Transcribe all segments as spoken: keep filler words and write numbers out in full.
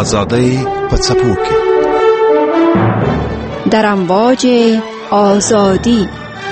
آزادی په څپو کې در امواج آزادی.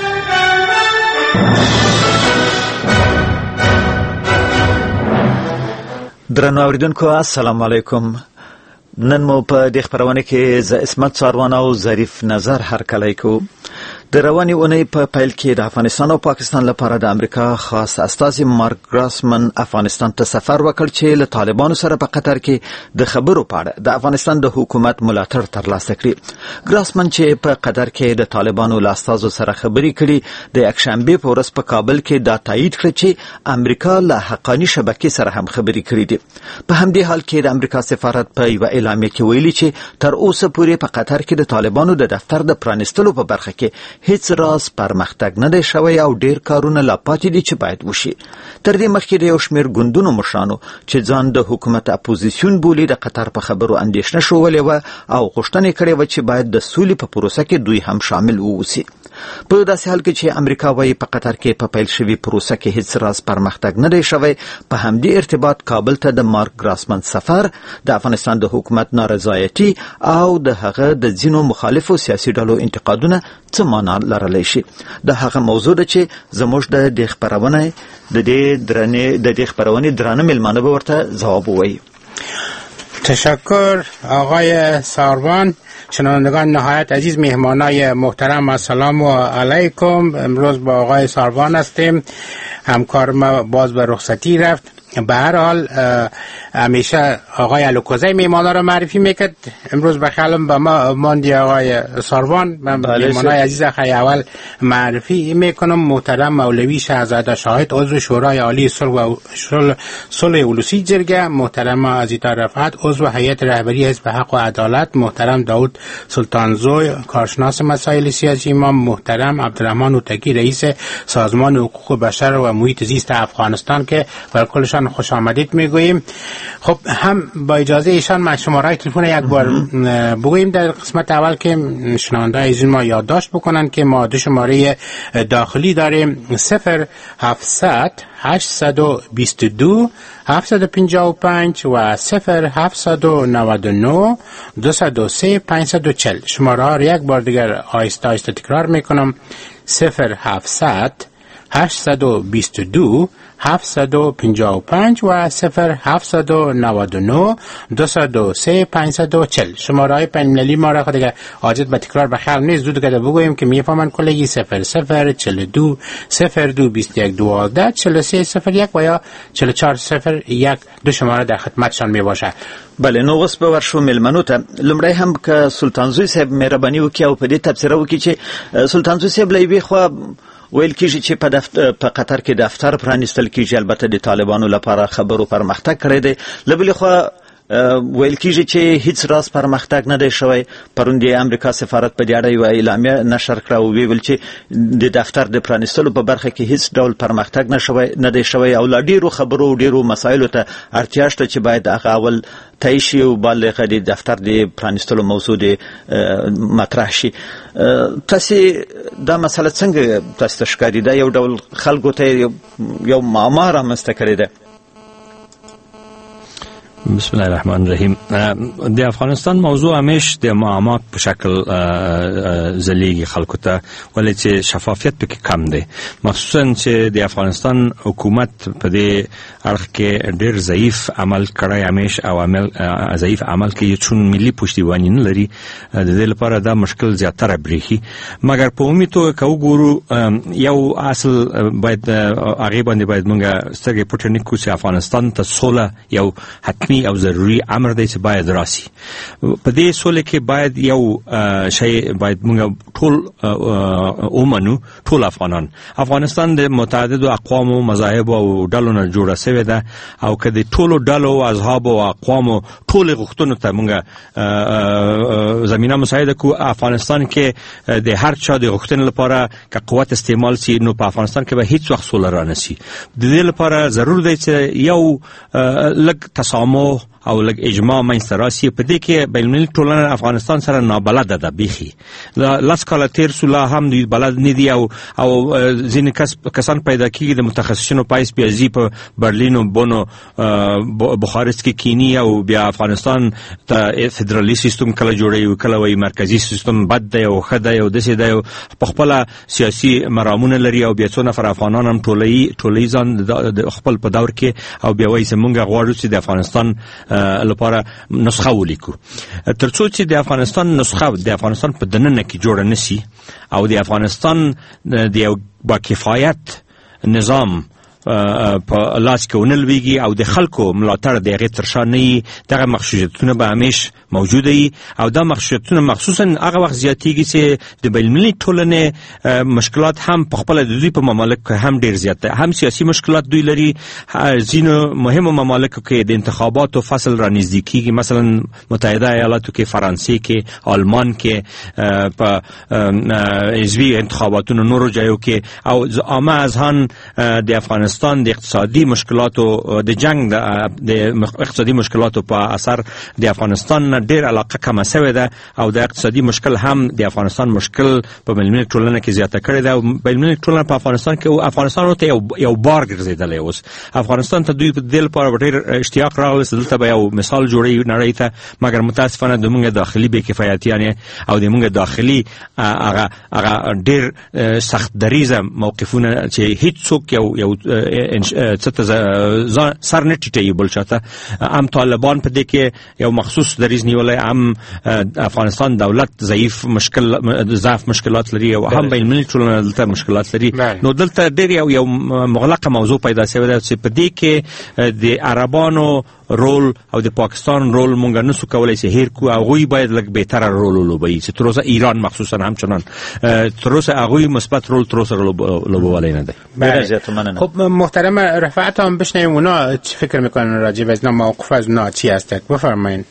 درنو اوریدونکو السلام علیکم. نن مو په دې خبرونه کې ز اسمت څاروان او ظریف نظر هرکلی کو. د رواني اونۍ په پیل کې د افغانستان او پاکستان لپاره د امریکا خاص استازي مارک ګراسمن افغانستان ته سفر وکړ چې له طالبانو سره په قطر کې د خبرو په اړه د افغانستان د حکومت ملاتړ ترلاسه کړي. ګراسمن چې په قطر کې د طالبانو له استازو سره خبرې کړي د یکشنبه په ورځ په کابل کې دا تایید کړ چې امریکا له حقاني شبکې سره هم خبرې کړي دي. په همدې حال کې د امریکا سفارت په یو اعلامیه کې ویلي چې تر اوسه پورې په قطر کې د طالبانو د دفتر د پرانستلو په برخه کې هیڅ راز پرمختګ نه دی شوی او ډیر کارونه لا پاتې دي چې باید وشي. تر دې مخکې د یو شمېر ګوندونو مشرانو چې ځان د حکومت اپوزیسیون بولي د قطر په خبرو اندېښنه شولې وه او غوښتنه کړې وه چې باید د سولې په پروسه کې دوی هم شامل واوسي. په داسې حال کې چې امریکا وايي په قطر کې په پیل شوي پروسه کې هیڅ راز پرمختګ نه دی شوی، په همدې ارتباط کابل ته د مارک ګراسمن سفر د افغانستان د حکومت نارضایتي او د هغه د ځینو مخالفو سیاسي ډلو انتقادونه څه معنا لرلی شي. د هغه موضوع ده چې زموږ د دې خبرونه د دې درنې د دې خبرونه درانه ملمانه به ورته ځواب ووایي. تشکر آقای ساروان. شنوندگان نهایت عزیز، مهمانای محترم السلام علیکم. امروز با آقای ساروان هستیم. همکار ما باز به رخصتی رفت. به هر حال همیشه آقای الوکوزی میمانا رو معرفی میکرد. امروز بخیالم به ما ماندی آقای ساروان. من میمانای عزیز خیلی اول معرفی میکنم. محترم مولوی شهزاده شاهد عضو شورای عالی صلح و صلح اولوسی جرگه، محترم عزیزا رفعت عضو هیئت رهبری حزب حق و عدالت، محترم داود سلطانزوی کارشناس مسائل سیاسی ما، محترم عبدالرحمن اوتکی رئیس سازمان حقوق بشر و محیط زیست افغانستان که بر کلشان خوش آمدید میگوییم. خب هم با اجازه ایشان من شماره تلفن یک بار بگوییم در قسمت اول که شنونده از ما یادداشت بکنن که ما دو شماره داخلی داریم: صفر هفتصد هشتصد و بیست و دو هفتصد و پنجاه و پنج و صفر هفتصد و نود و نه دویست و سه پانصد و چهل. شماره ها را یک بار دیگر آهسته آهسته تکرار میکنم: صفر هفتصد هشتصد و بیست و دو هفتصد و پنجاه و پنج و صفر هفتصد و نود و نه دویست و سه پانصد و چهل. شماره های بین‌المللی ما را دیگه حاجت به تکرار بخیر نیست. زود دیگه بگوییم که میفهمن کلگی: صفر صفر چهل و دو صفر دو بیست و یک دوازده چهل و سه صفر یک و یا چهل و چهار صفر یک. دو شماره در خدمتشان می باشه. بله، نو اوس به ورشو ملمنو ته. لومړی هم که سلطانزوی صاحب مهرباني وکړي او په دې تبصره وکړي چې سلطانزوی صاحب له یوې خوا ویل کېږي چې په دفتر په قطر کې دفتر پرانیستل کېږي، البته د طالبانو لپاره خبرو پرمختګ کړی دی. له بلې خوا ویل کېږي چې هیڅ راز پرمختګ نه دی شوی. پرون د امریکا سفارت په دې اړه یوه اعلامیه نشر کړه او ویل چې د دفتر د پرانیستلو په برخه کې هیڅ ډول پرمختګ نه شوی نه دی شوی او لا ډېرو خبرو ډېرو مسایلو ته اړتیا شته چې باید هغه اول طی شي او بالغه د دفتر د پرانیستلو موضوع د مطرح شي. تاسې دا مسله څنګه تاسو ته ښکاري؟ دا یو ډول خلکو ته یو معما رامنځته کړې ده. بسم الله الرحمن الرحیم. د افغانستان موضوع همیش د معامات په شکل زلیږي خلکو ته، ولې چې شفافیت پکې کم دی، مخصوصا چې د افغانستان حکومت په دې اړخ کې ډېر ضعیف عمل کړی همیش او عمل ضعیف عمل کوي چون ملي پشتیبانی نه لري. د دې لپاره دا مشکل زیاتره بریښي. مګر په عمومي توګه که وګورو یو اصل باید هغې باندې باید موږ سترګې پټې نه کړو چې افغانستان ته سوله یو حتمي او ضروري امر دی چې باید راسي. په دې سوله کې باید یو شی باید موږ ټول ومنو، ټول افغانان. افغانستان د متعددو اقوامو مذاهب او ډلو نه جوړه شوې ده او که د ټولو ډلو اصحاب او اقوامو ټولې غوښتنو ته موږ زمینه مساعده کو، افغانستان کې د هر چا د غوښتنې لپاره که قوت استعمال سي نو په افغانستان کې به هیڅ وخت سوله رانه سي. د دې لپاره ضرور دی چې یو لږ تسامح او لګ اجماع منځ راسي په دې کې بین المللي ټولنه افغانستان سره نابلده ده بيخي لاس کاله تیر سولا هم دوی بلد نه دی او او ځینې کس کسان پیدا کیږي د متخصصینو پایس پیازي په برلین او بونو بخارست کې کینی او بیا افغانستان ته فدرالي سیستم کله جوړي کله وای مرکزی سیستم بد دی او خدای او دسه دی په خپل سیاسي مرامونه لري او بیا څو نفر افغانان هم ټولي ټولي ځان د خپل په دور کې او بیا وایي زمونږ غواړو چې د افغانستان لپاره نسخه ولیکو ترڅو چې د افغانستان نسخه د افغانستان په دننه کې جوړ نشي او د افغانستان د یو با کفایت نظام په لاس کې ونلويږي او د خلکو ملاتړ د هغه ترشانې دغه مخصوصیتونه به همیش موجود وي او دا مخصوصیتونه مخصوصا هغه وخت زیاتېږي چې د بین‌المللي ټولنې مشکلات هم په خپل د دوی په ممالک هم ډیر زیات دي هم سیاسي مشکلات دوی لري ځینو مهمو ممالکو کې د انتخاباتو فصل را نږدې کیږي مثلا متحده ایالاتو کې فرانسې کې آلمان کې په حزبي انتخاباتونو نورو ځایو کې او عامه اذهان د افغانستان د اقتصادي مشکلاتو د جنگ د اقتصادي مشکلاتو په اثر د افغانستان ډیر علاقه کمه شوې ده او د اقتصادي مشکل هم د افغانستان مشکل په بین‌المللي ټولنه کې زیاته کړې ده او بین‌المللي ټولنه په افغانستان کې او افغانستان ته یو یو بار ګرځیدلی اوس افغانستان ته دوی په دل پر ډیر اشتیاق راغلی دلته به یو مثال جوړي نړۍ ته مګر متاسفانه د موږ داخلي بې کفایتیانه او د موږ داخلي هغه هغه ډیر سخت دریزه موقفونه چې هیڅ څوک یو یو څه سر نه ټیټي بل چاته ام طالبان په دې کې یو مخصوص دریز نیولای هم افغانستان دولت ضعیف مشکل ضعف مشکلات لري او هم بین المللي ټولنه دلته مشکلات لري نو دلته ډیر یو یو مغلقه موضوع پیدا شوی ده چې په دې کې د عربانو رول او د پاکستان رول مونږ نه سو کولای چې هیر کو هغه باید لږ بهتر رول ولوبي چې تر اوسه ایران مخصوصا همچنان تر اوسه هغه مثبت رول تر اوسه لوبولای نه ده. خب محترم رفعت هم بشنویم اونا چی فکر میکنن راجع به اینا موقف از اونا چی هست بفرمایید.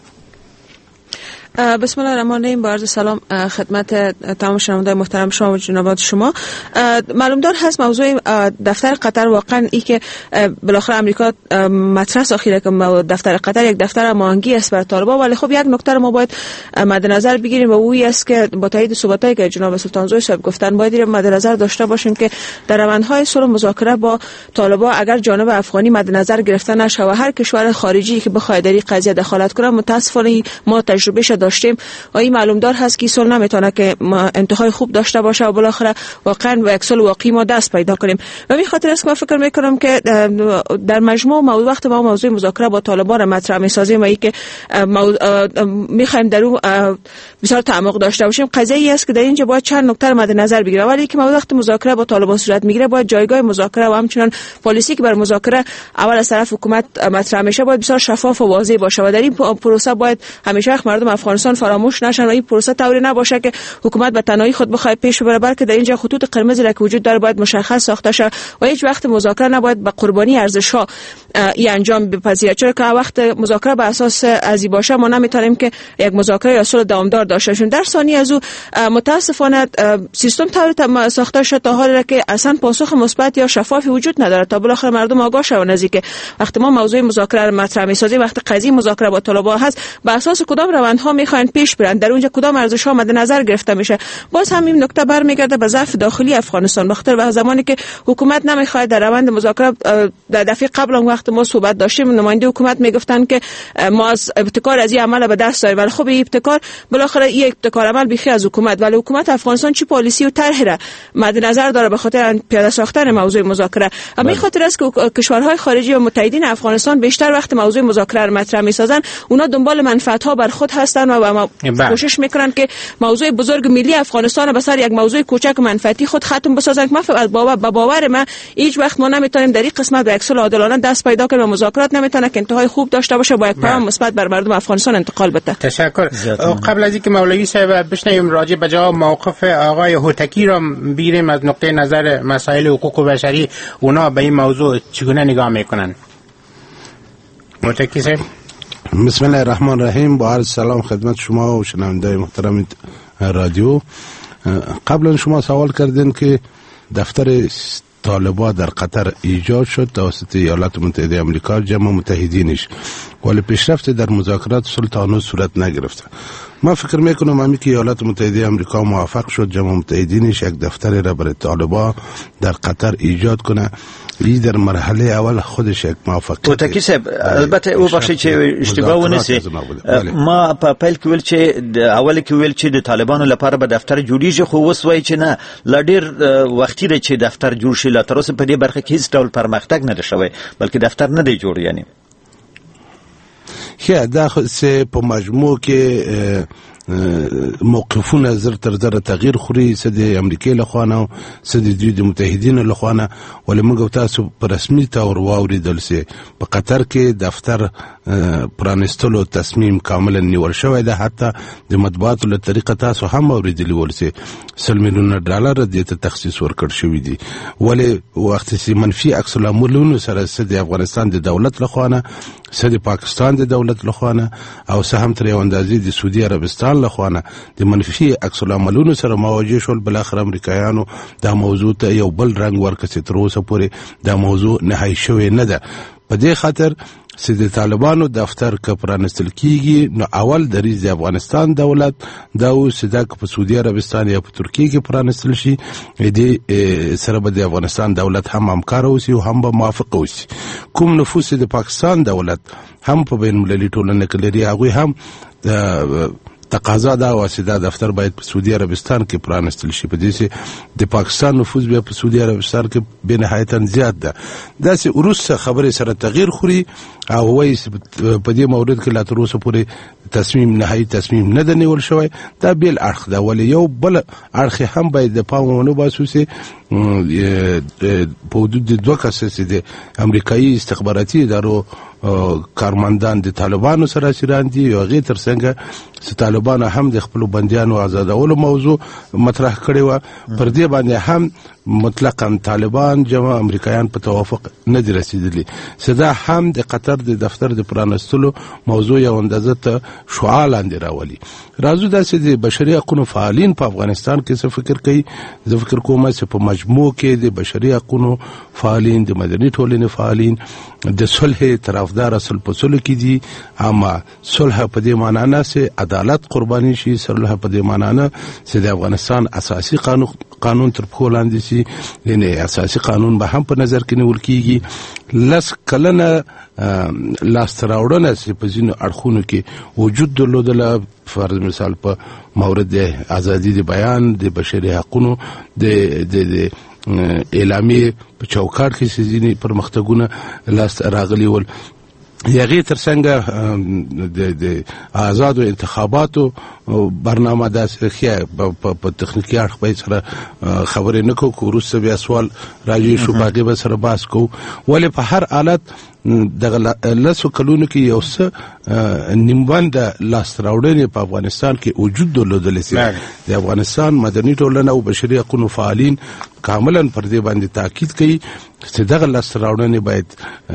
بسم الله الرحمن الرحیم. با عرض سلام خدمت تمام شنوندگان محترم شما و جنابات شما. معلوم دار هست موضوع دفتر قطر واقعا ای که بالاخره امریکا مطرح ساخته که دفتر قطر یک دفتر مانگی است برای طالبان، ولی خب یک نکته ما باید مد نظر بگیریم و اویی است که با تایید صحبتایی که جناب سلطانزوی صاحب گفتن باید مد نظر داشته باشیم که در روندهای صلح مذاکره با طالبان اگر جانب افغانی مد نظر گرفته نشه و هر کشور خارجی که بخواد در این قضیه دخالت کنه، متاسفانه ما تجربه داشتیم و این معلوم دار هست که صلح نمیتونه که انتهای خوب داشته باشه و بالاخره واقعا به یک صلح واقعی ما دست پیدا کنیم. و به خاطر است که من فکر میکنم که در مجموع موضوع وقت ما موضوع مذاکره با طالبان را مطرح میسازیم و ای که میخوایم در اون بسیار تعمق داشته باشیم، قضیه ای است که در اینجا باید چند نکته مد نظر بگیره. ولی که موضوع وقت مذاکره با طالبان صورت میگیره باید جایگاه مذاکره و همچنین پالیسی که بر مذاکره اول از طرف حکومت مطرح میشه باید بسیار شفاف و واضح باشه و در این پروسه باید همیشه وقت مردم افغانستان فراموش نشن و این پروسه طوری نباشه که حکومت به تنهایی خود بخواد پیش ببره، بلکه در اینجا خطوط قرمزی که وجود داره باید مشخص ساخته شه و هیچ وقت مذاکره نباید به قربانی ارزش‌ها ای انجام بپذیره، چون که وقت مذاکره به اساس ازی باشه ما نمیتونیم که یک مذاکره یا صلح دوامدار داشته باشیم. در ثانی از او متاسفانه سیستم طوری ساخته شده تا حالی که اصلا پاسخ مثبت یا شفافی وجود نداره تا بالاخره مردم آگاه شون از اینکه وقتی ما موضوع مذاکره رو مطرح می‌سازیم، وقتی قضیه مذاکره با طالبان هست، به اساس کدام روندها میخواین پیش برن، در اونجا کدام ارزش‌ها مد نظر گرفته میشه. باز هم این نکته برمیگرده به ضعف داخلی افغانستان، بخاطر به زمانی که حکومت نمیخواد در روند مذاکره در دفعه قبل اون وقت ما صحبت داشتیم نماینده حکومت میگفتن که ما از ابتکار از این عمل به دست داریم، ولی خب این ابتکار بالاخره یک ابتکار عمل بیخی از حکومت، ولی حکومت افغانستان چی پالیسی و طرحی را مد نظر داره به خاطر پیاده ساختن موضوع مذاکره. همین خاطر است که کشورهای خارجی و متحدین افغانستان بیشتر وقت موضوع مذاکره را مطرح میسازن، اونا دنبال منفعت‌ها بر خود هستن و کوشش میکنن که موضوع بزرگ ملی افغانستان به سر یک موضوع کوچک منفعتی خود ختم بسازن. ما فقط باور با باور ما هیچ وقت ما نمیتونیم در این قسمت به یک صلح عادلانه دست پیدا کنیم و مذاکرات نمیتونه که انتهای خوب داشته باشه با یک پیام مثبت بر مردم افغانستان انتقال بده. تشکر. قبل از اینکه مولوی صاحب بشنویم راجع به جواب موقف آقای هوتکی را بیریم از نقطه نظر مسائل حقوق بشری، اونا به این موضوع چگونه نگاه میکنن؟ هوتکی صاحب. بسم الله الرحمن الرحیم. با عرض سلام خدمت شما و شنوندگان محترم رادیو. قبلا شما سوال کردین که دفتر طالبان در قطر ایجاد شد توسط ایالات متحده آمریکا جمع متحدینش، ولی پیشرفت در مذاکرات صلح تا هنوز صورت نگرفته. ما فکر میکنم همین که ایالات متحده آمریکا موافق شد جمع متحدینش یک دفتر را برای طالبان در قطر ایجاد کنه، این در مرحله اول خودش یک موافقت. اوتکی صاحب البته او بخشی چې اشتباه ونیسي، ما په پیل کې ویل چې اول کې ویل چې د طالبانو لپاره به دفتر جوړیږي، خو اوس وایي چې نه، لا ډیر وختي دی چې دفتر جوړ شي. لا تر اوسه په دې برخه کې هیڅ ډول پرمختګ نه دی شوی، بلکې دفتر نه دی جوړ. یعنی خیر دا سه په مجموع کې موقفونه زر تر زر تغییر خوري، څه د امریکای لخوانه څه د دوی د متحدینو لخوانه، ولې موږ تاسو په رسمي تور واوریدل سي په قطر کې دفتر پرانستلو تصمیم کاملا نیول شوی ده. حتی د مطبوعاتو له طریقه تاسو هم اوریدلی ولسي سل میلیونه ډالر د ته تخصیص ورکړ شوی دي، ولې وخت سي منفي عکس العملونو سره څه د افغانستان د دولت لخوانه څه د پاکستان د دولت لخوانه او څه هم تر یو اندازې د سعودي عربستان لخوانه د منفي عکس العملونو سره مواجه شول. بل اخر امریکایانو دا موضوع ته یو بل رنگ ورکړ چې تر اوسه پورې دا موضوع نهایی شوی نه ده. په دې خاطر چې د طالبانو دفتر که پرانستل کیږي نو اول دریځ د افغانستان دولت دا و چې دا په سعودي عربستان یا په ترکیه کې پرانستل شي، دې سره به د افغانستان دولت هم همکار اوسي او هم به موافق اوسي. کوم نفوذ د پاکستان دولت هم په بین المللي ټولنه کې لري، هغوی هم تقاضا دا و چې دا دفتر باید په سعودي عربستان کې پرانستل شي. په دې چې د پاکستان نفوذ بیا په سعودي عربستان کې به نهایتا زیات ده. دا چې وروسته خبرې سره تغییر خوري او وایي په دې مورد کې لا تر اوسه پورې تصمیم نهایی تصمیم نه ده نیول شوی، دا بیل اړخ ده. ولې یو بل اړخ هم باید د پام ونه باسو چې په حدود د دوه کسه د امریکایي استخباراتي ادارو کارمندان د طالبانو سره سیران دي، او غیر تر څنګه چې طالبان هم د خپل بنديانو آزادولو موضوع مطرح کړی و، پر دې باندې هم مطلقاً طالبان جمع امریکایان په توافق نه دي رسیدلی. صدا هم د قطر د دفتر د پرانستلو موضوع یو اندازه ته شعاع لاندې راولي. راځو دا چې د بشري حقوقو فعالین په افغانستان کې څه فکر کوي. زه فکر کوم چې په مجموع کې د بشري حقوقو فعالین، د مدني ټولنې فعالین د صلح طرفدار اصل په صلح کې دي، اما صلح په دې معنی نه چې عدالت قرباني شي، صلح په دې معنی نه چې د افغانستان اساسي قانون قانون تر پښو لاندې شي، یعنی اساسي قانون به هم په نظر کې نیول کیږي. لس کلنه لاسته راوړنه چې په ځینو اړخونو کې وجود درلودله، فرض مثال په مورد د ازادي د بیان، د بشري حقوقو، د د اعلامیه په چوکاټ کې ځینې پرمختګونه لاس راغلي ول. یغې ترڅنګ د د آزادو انتخاباتو برنامه داسې خیا په تخنیکی اړخ به سره خبرې نه کوو، وروسته بیا سوال راځي شو باقي به سره بحث کوو. ولې په هر حالت دغه لسو کلونو کې یو څه نیمبنده لاس راوړنې په افغانستان کې وجود درلودلی چې د افغانستان مدني ټولنه او بشري حقوقو فعالین کاملا پر دې باندې تاکید کوي چې دغه لاس راوړنې باید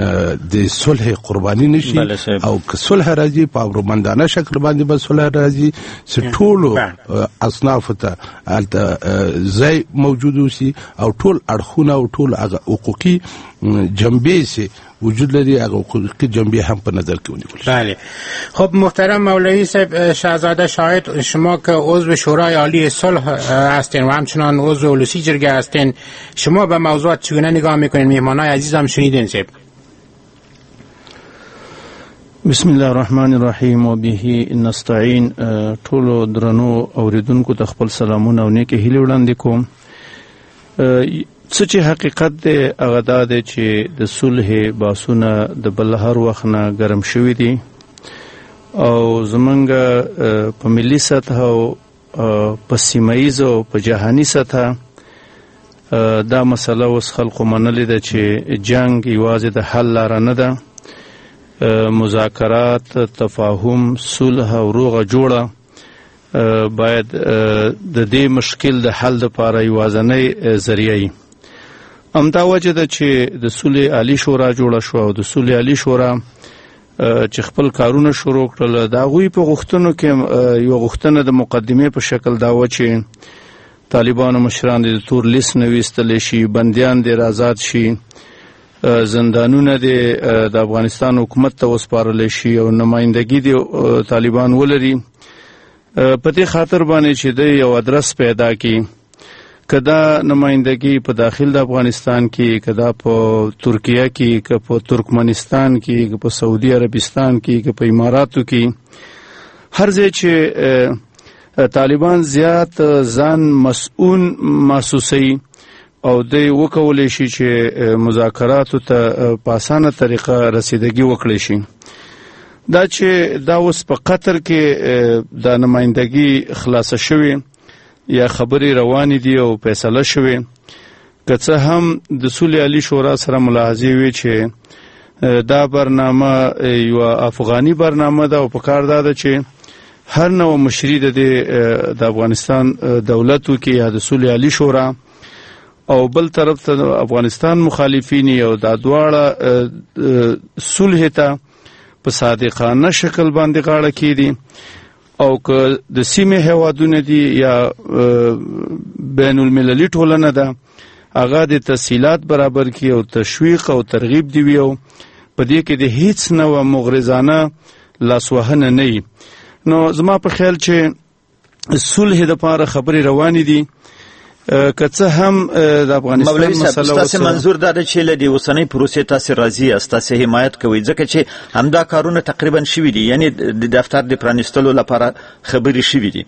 د صلح قرباني نشي، او که صلح راځي په امرمندانه شکل باندې به صلح راځي چې ټولو اصناف ته هلته ځای موجود اوسي او ټول اړخونه او ټول حقوقي جنبې سي وجود لري، هغه حقوقي جنبې هم په نظر کې ونیول. بله. خب محترم مولوی صاحب شاهزاده شاهد، شما که عضو شورای عالی صلح هستین و همچنان عضو اولوسی جرگه هستین، شما به موضوعات چگونه نگاه میکنین؟ مهمانای عزیزم شنیدین صاحب. بسم الله الرحمن الرحیم و به نستعین. ټولو درنو اوریدونکو ته خپل سلامونه او نیکه هیلې وړاندې کوم. څه چې حقیقت دی هغه دا دی چې د صلح باسونه د بل هر وخت نه ګرم شوي دي، او زمونږ په ملي سطح او په سیمه ییزه او په جهاني سطح دا مسله اوس خلکو منلې ده چې جنگ یوازې د حل لاره نه ده. مذاکرات، تفاهم، صلح او روغه جوړه باید د دې مشکل د حل لپاره یوازینی ذریعه وي. همدا وجه ده چې د صلح عالی شورا جوړه شو، او د صلح عالی شورا چې خپل کارونه شروع کړل، د هغوی په غوښتنو کې یو غوښتنه د مقدمې په شکل دا و چې طالبانو مشران د تور لیست نه ویستل شي، بندیان د آزاد شي، زندانونه د افغانستان حکومت ته وسپارل شي او نمائندګي د طالبان ولري. په دې خاطر باندې چې د یو ادرس پیدا کړي، کدا نمائندګي په داخل د افغانستان کې، کدا په ترکیه کې، که په ترکمنستان کې، که په سعودي عربستان کې، که په اماراتو کې، هر ځای چې طالبان زیات ځان مسؤل محسوسوي او دوی وکولی شي چې مذاکراتو ته په اسانه طریقه رسیدګي وکړي شي. دا چې دا اوس په قطر کې دا نمائندګي خلاصه شوې یا خبرې روانې دي او فیصله شوې، که څه هم د صلح علی شورا سره ملاحظې وي چې دا برنامه یو افغاني برنامه ده او په کار ده چې هر نوع مشري د افغانستان دولتو کې یا د صلح علی شورا او بل طرف ته افغانستان مخالفین او دا دواړه صلح ته په صادقانه شکل باندې غاړه کړي او که د سیمه هوادونه دي یا بین المللي ټولنه ده هغه د تسهیلات برابر کړي او تشویق او ترغیب دی ویو په دې کې د هیڅ نوع مغرضانه لاسوهنه نه وي. نو زما په خیال چې صلح د پاره خبرې روانې دي، که څه هم د افغانستان مسله تاسو منظور دا چې لدی اوسنۍ پروسې تاسو راضي است، تاسو حمایت کوي ځکه چې همدا کارونه تقریبا شوي دي، یعنی د دفتر د پرانیستلو لپاره خبرې شوي دي.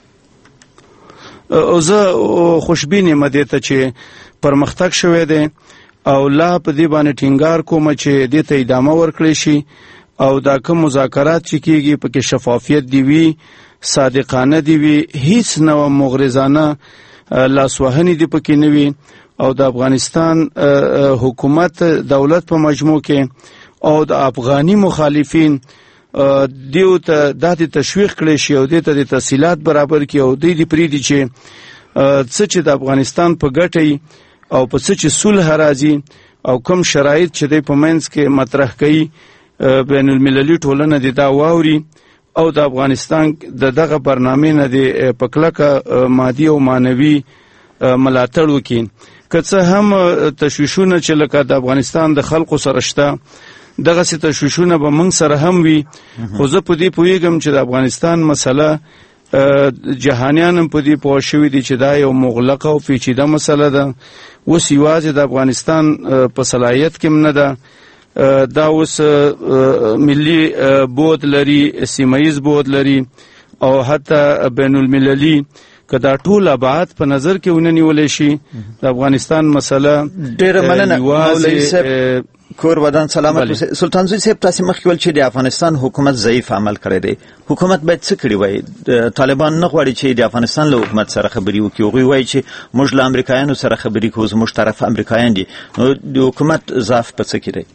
او زه خوشبین یم دې ته چې پرمختګ شوی دی او لا په دې باندې ټینګار کوم چې دې ته ادامه ورکړي شي او دا کوم مذاکرات چې کیږي په کې شفافیت دی وي، صادقانه دی وي، هیڅ نوع مغرضانه لاسوهنې دی پکې نه وي او د افغانستان حکومت دولت په مجموع کې او د افغاني مخالفین دیو ته د تشویق کړي شي او د ته د تسهیلات برابر کړي او د دې پریدي چې څه چې د افغانستان په ګټي او په څه چې صلح راځي او کوم شرایط چې د پمنس کې مطرح کړي بین المللي ټولنه د دا واوري او د افغانستان د دغه برنامه نه د پکلکه مادي او مانوي ملاتړ وکړي. که څه هم تشویشونه چې لکه د افغانستان د خلکو سره شته دغه څه تشویشونه به موږ سره هم وي، خو زه په دې پوهیږم چې د افغانستان مسله جهانیان په دې پوه شوي دي چې دا یو مغلقه او پیچیده مسله ده. اوس یوازې د افغانستان په صلاحیت کې نه ده، دا اوس ملي بود لري، سیمایز بود لري او حتی بین المللي که دا ټول ابعاد په نظر کې ونیول شي د افغانستان مسله. ډېره مننه مولوي صاحب، کور ودان سلامت. سلطان زوی صاحب تاسو مخکې ول چې د افغانستان حکومت ضعیف عمل کړی دی، حکومت باید څه کړی وای؟ طالبان نه غواړي چې د افغانستان له حکومت سره خبرې وکړي، هغوی وایي چې موږ له امریکایانو سره خبرې کوو، زموږ طرف امریکایان دي. نو د حکومت ضعف په څه کې دی؟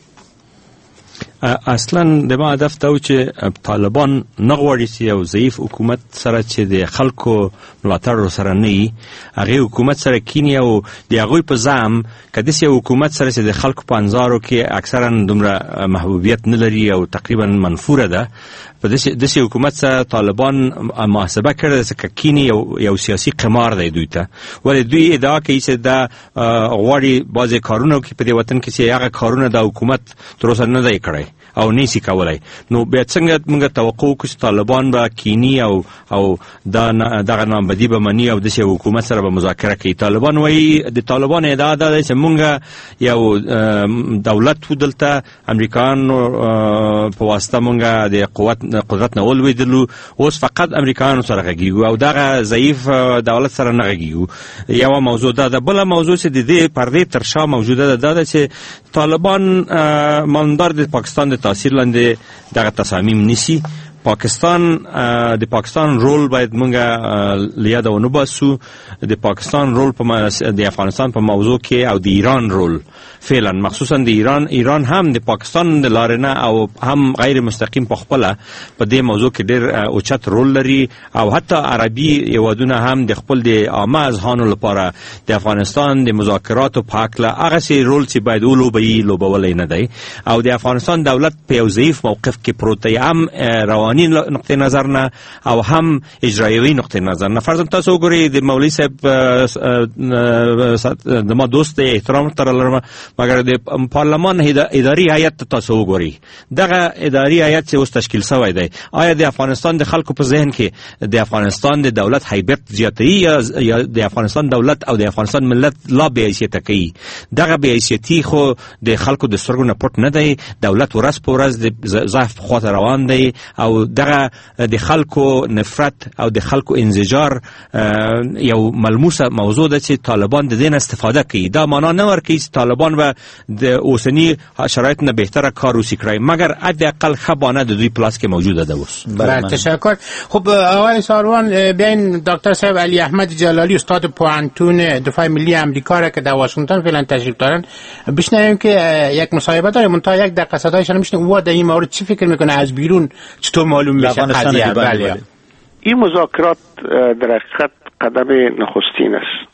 اصلا د ما هدف دا و چې طالبان نه غواړي چې یو ضعیف حکومت سره چې د خلکو ملاتړ سره نه وي هغه حکومت سره کینی او د هغوی په زعم که داسې حکومت سره چې د خلکو په انظارو کې اکثرا دومره محبوبیت نه لري او تقریبا منفوره ده، په داسې حکومت سره طالبان محاسبه کړې ده چې کینی یو یو سیاسي قمار دی دوی ته، ولې دوی ادعا کوي چې دا غواړي بعضې کارونه وکړي په دې وطن کې چې هغه کارونه د حکومت تر اوسه نه دی کړی او نشي کولای. نو بیا څنګه موږ توقع وکړو چې طالبان به کینی او او دا دغه نامبدي به مني او داسې حکومت سره به مذاکره کوي؟ طالبان وایي د طالبان ادعا ده چې موږ یو دولت و دلته امریکایانو په واسطه موږ د قوت قدرت نه ولوېدلو، اوس فقط امریکایانو سره غږیږو او دغه ضعیف دولت سره نه غږیږو. یوه موضوع دا ده. بله موضوع چې د دې پردې تر شا موجوده ده دا ده چې طالبان ماندار د پاکستان د تاثیر لاندې دغه تصامیم نیسي. پاکستان د پاکستان رول باید مونږه لیاده ونه باسو. د پاکستان رول په د افغانستان په موضوع کې او د ایران رول فعلا مخصوصا د ایران ایران هم د پاکستان د لارې نه او هم غیر مستقیم په خپله په دې موضوع کې ډېر اوچت رول لري او حتی عربي هیوادونه هم د خپل د عامه اذهانو لپاره د افغانستان د مذاکراتو په هکله هغسې رول چې باید ولوبوي لوبولی نه دی او د افغانستان دولت په یو ضعیف موقف کې پروت دی. هم رواني فرمانی نقطه نظر نه او هم اجرایوي نقطه نظر نه. فرض تاسو وګورئ د مولوی صاحب د ما دوست احترام تر لرم، مګر د پارلمان اداري هیئت تاسو وګورئ، دغه اداري هیئت چې اوس تشکیل شوی دی، آیا د افغانستان د خلکو په ذهن کې د افغانستان د دولت هیبت زیاتوي یا د افغانستان دولت او د افغانستان ملت لا بې حیثیته کوي؟ دغه بې حیثیتي خو د خلکو د سترګو نه پټ نه دی، دولت ورځ په ورځ د ضعف په خواته روان دی او دغه د خلکو نفرت او د خلکو انزجار یو ملموسه موضوع ده چې طالبان د دې استفاده کوي. دا معنا نه ورکوي چې طالبان به د اوسنی شرایط نه بهتره کار وکړي، مګر حداقل خبانه د دوی پلاس کې موجوده ده. اوس بله تشکر. خب آقای ساروان، بیاین دکتر صاحب علی احمد جلالی استاد پوهنتون دفاع ملی امریکا را که در واشنگتن فعلا تشریف دارن بشنویم که یک مصاحبه داره، منتها یک دقیقه صدایشان میشنویم او در این مورد چی فکر میکنه، از بیرون چطور معلوم میشه قضیه. بله این مذاکرات در حقیقت قدم نخستین است.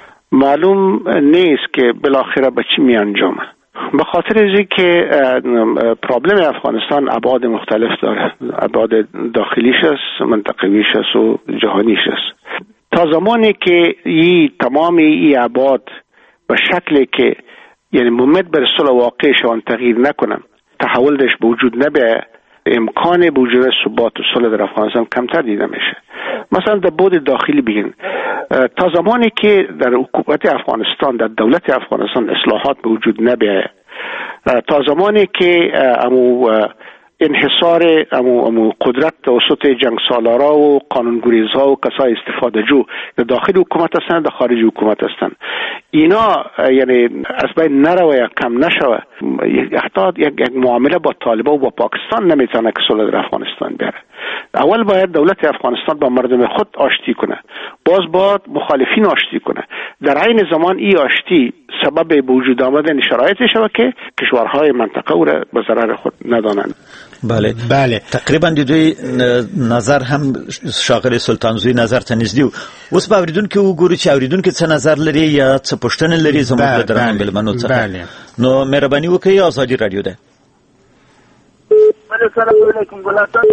معلوم نیست که بالاخره به چی می انجامه، به خاطر اینکه که پرابلم افغانستان ابعاد مختلف داره، ابعاد داخلیش است، منطقویش است و جهانیش است. تا زمانی که این تمام این ابعاد به شکلی که یعنی ممد بر صلح واقع شوان تغییر نکنن، تحول داشت به وجود نبیه، امکان وجود ثبات و صلح در افغانستان کمتر دیده میشه. مثلا در بود داخلی بگین، تا زمانی که در حکومت افغانستان، در دولت افغانستان اصلاحات به وجود نبیه، تا زمانی که امو انحصار امو, امو قدرت توسط جنگ سالارا و قانونگریزها و کسای استفاده جو در داخل حکومت هستن، در خارج حکومت هستن، اینا یعنی از بین نروه یا کم نشوه، حتی یک, یک معامله با طالبان و با پاکستان نمیتونه که صلح در افغانستان بیاره. اول باید دولت افغانستان با مردم خود آشتی کنه، باز باید مخالفین آشتی کنه. در عین زمان این آشتی سبب به وجود آمدن شرایطی شود که کشورهای منطقه او را به ضرر خود ندانند. بله بله تقریبا د دوی نظر هم شاغلی سلطانزوی نظر ته نږدې و. اوس به اوریدونکي وګورو چې اوریدونکي څه نظر لري یا څه پوښتنه لري زموږ له درنو مېلمنو څخه. نو مهرباني وکړئ، ازادي رادیو ده. السلام علیکم ګلاتان،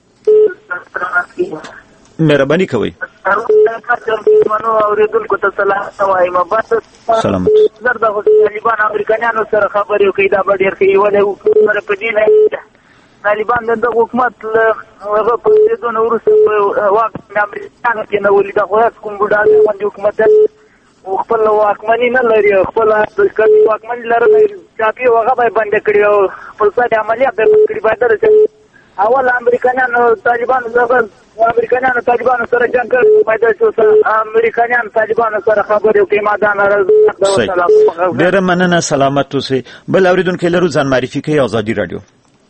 مهرباني کوئ. منو اوریدونکو ته سلام وایم. سلامت. زر د طالبان امریکایانو سره خبرې کوي دا ډېر ښه ولې سره په دې نه طالبان د حکومت هغه په دې دونه ورسره واک امریکایانو کې نه ولې دا خو کوم بډای باندې حکومت او خپل واکمنی نه لري، خپل د کړي واکمنی لري چې هغه به بند کړی او خپل ځای عملیات به کړی باید درته اول امریکایانو طالبانو زبر امریکایانو طالبانو سره جنگ کړی پیدا شو، امریکایانو طالبانو سره خبرې کوي مادان راځي. ډېر مننه، سلامت اوسئ. بل اوریدونکي لرو ځان معرفي کوي. ازادي رادیو.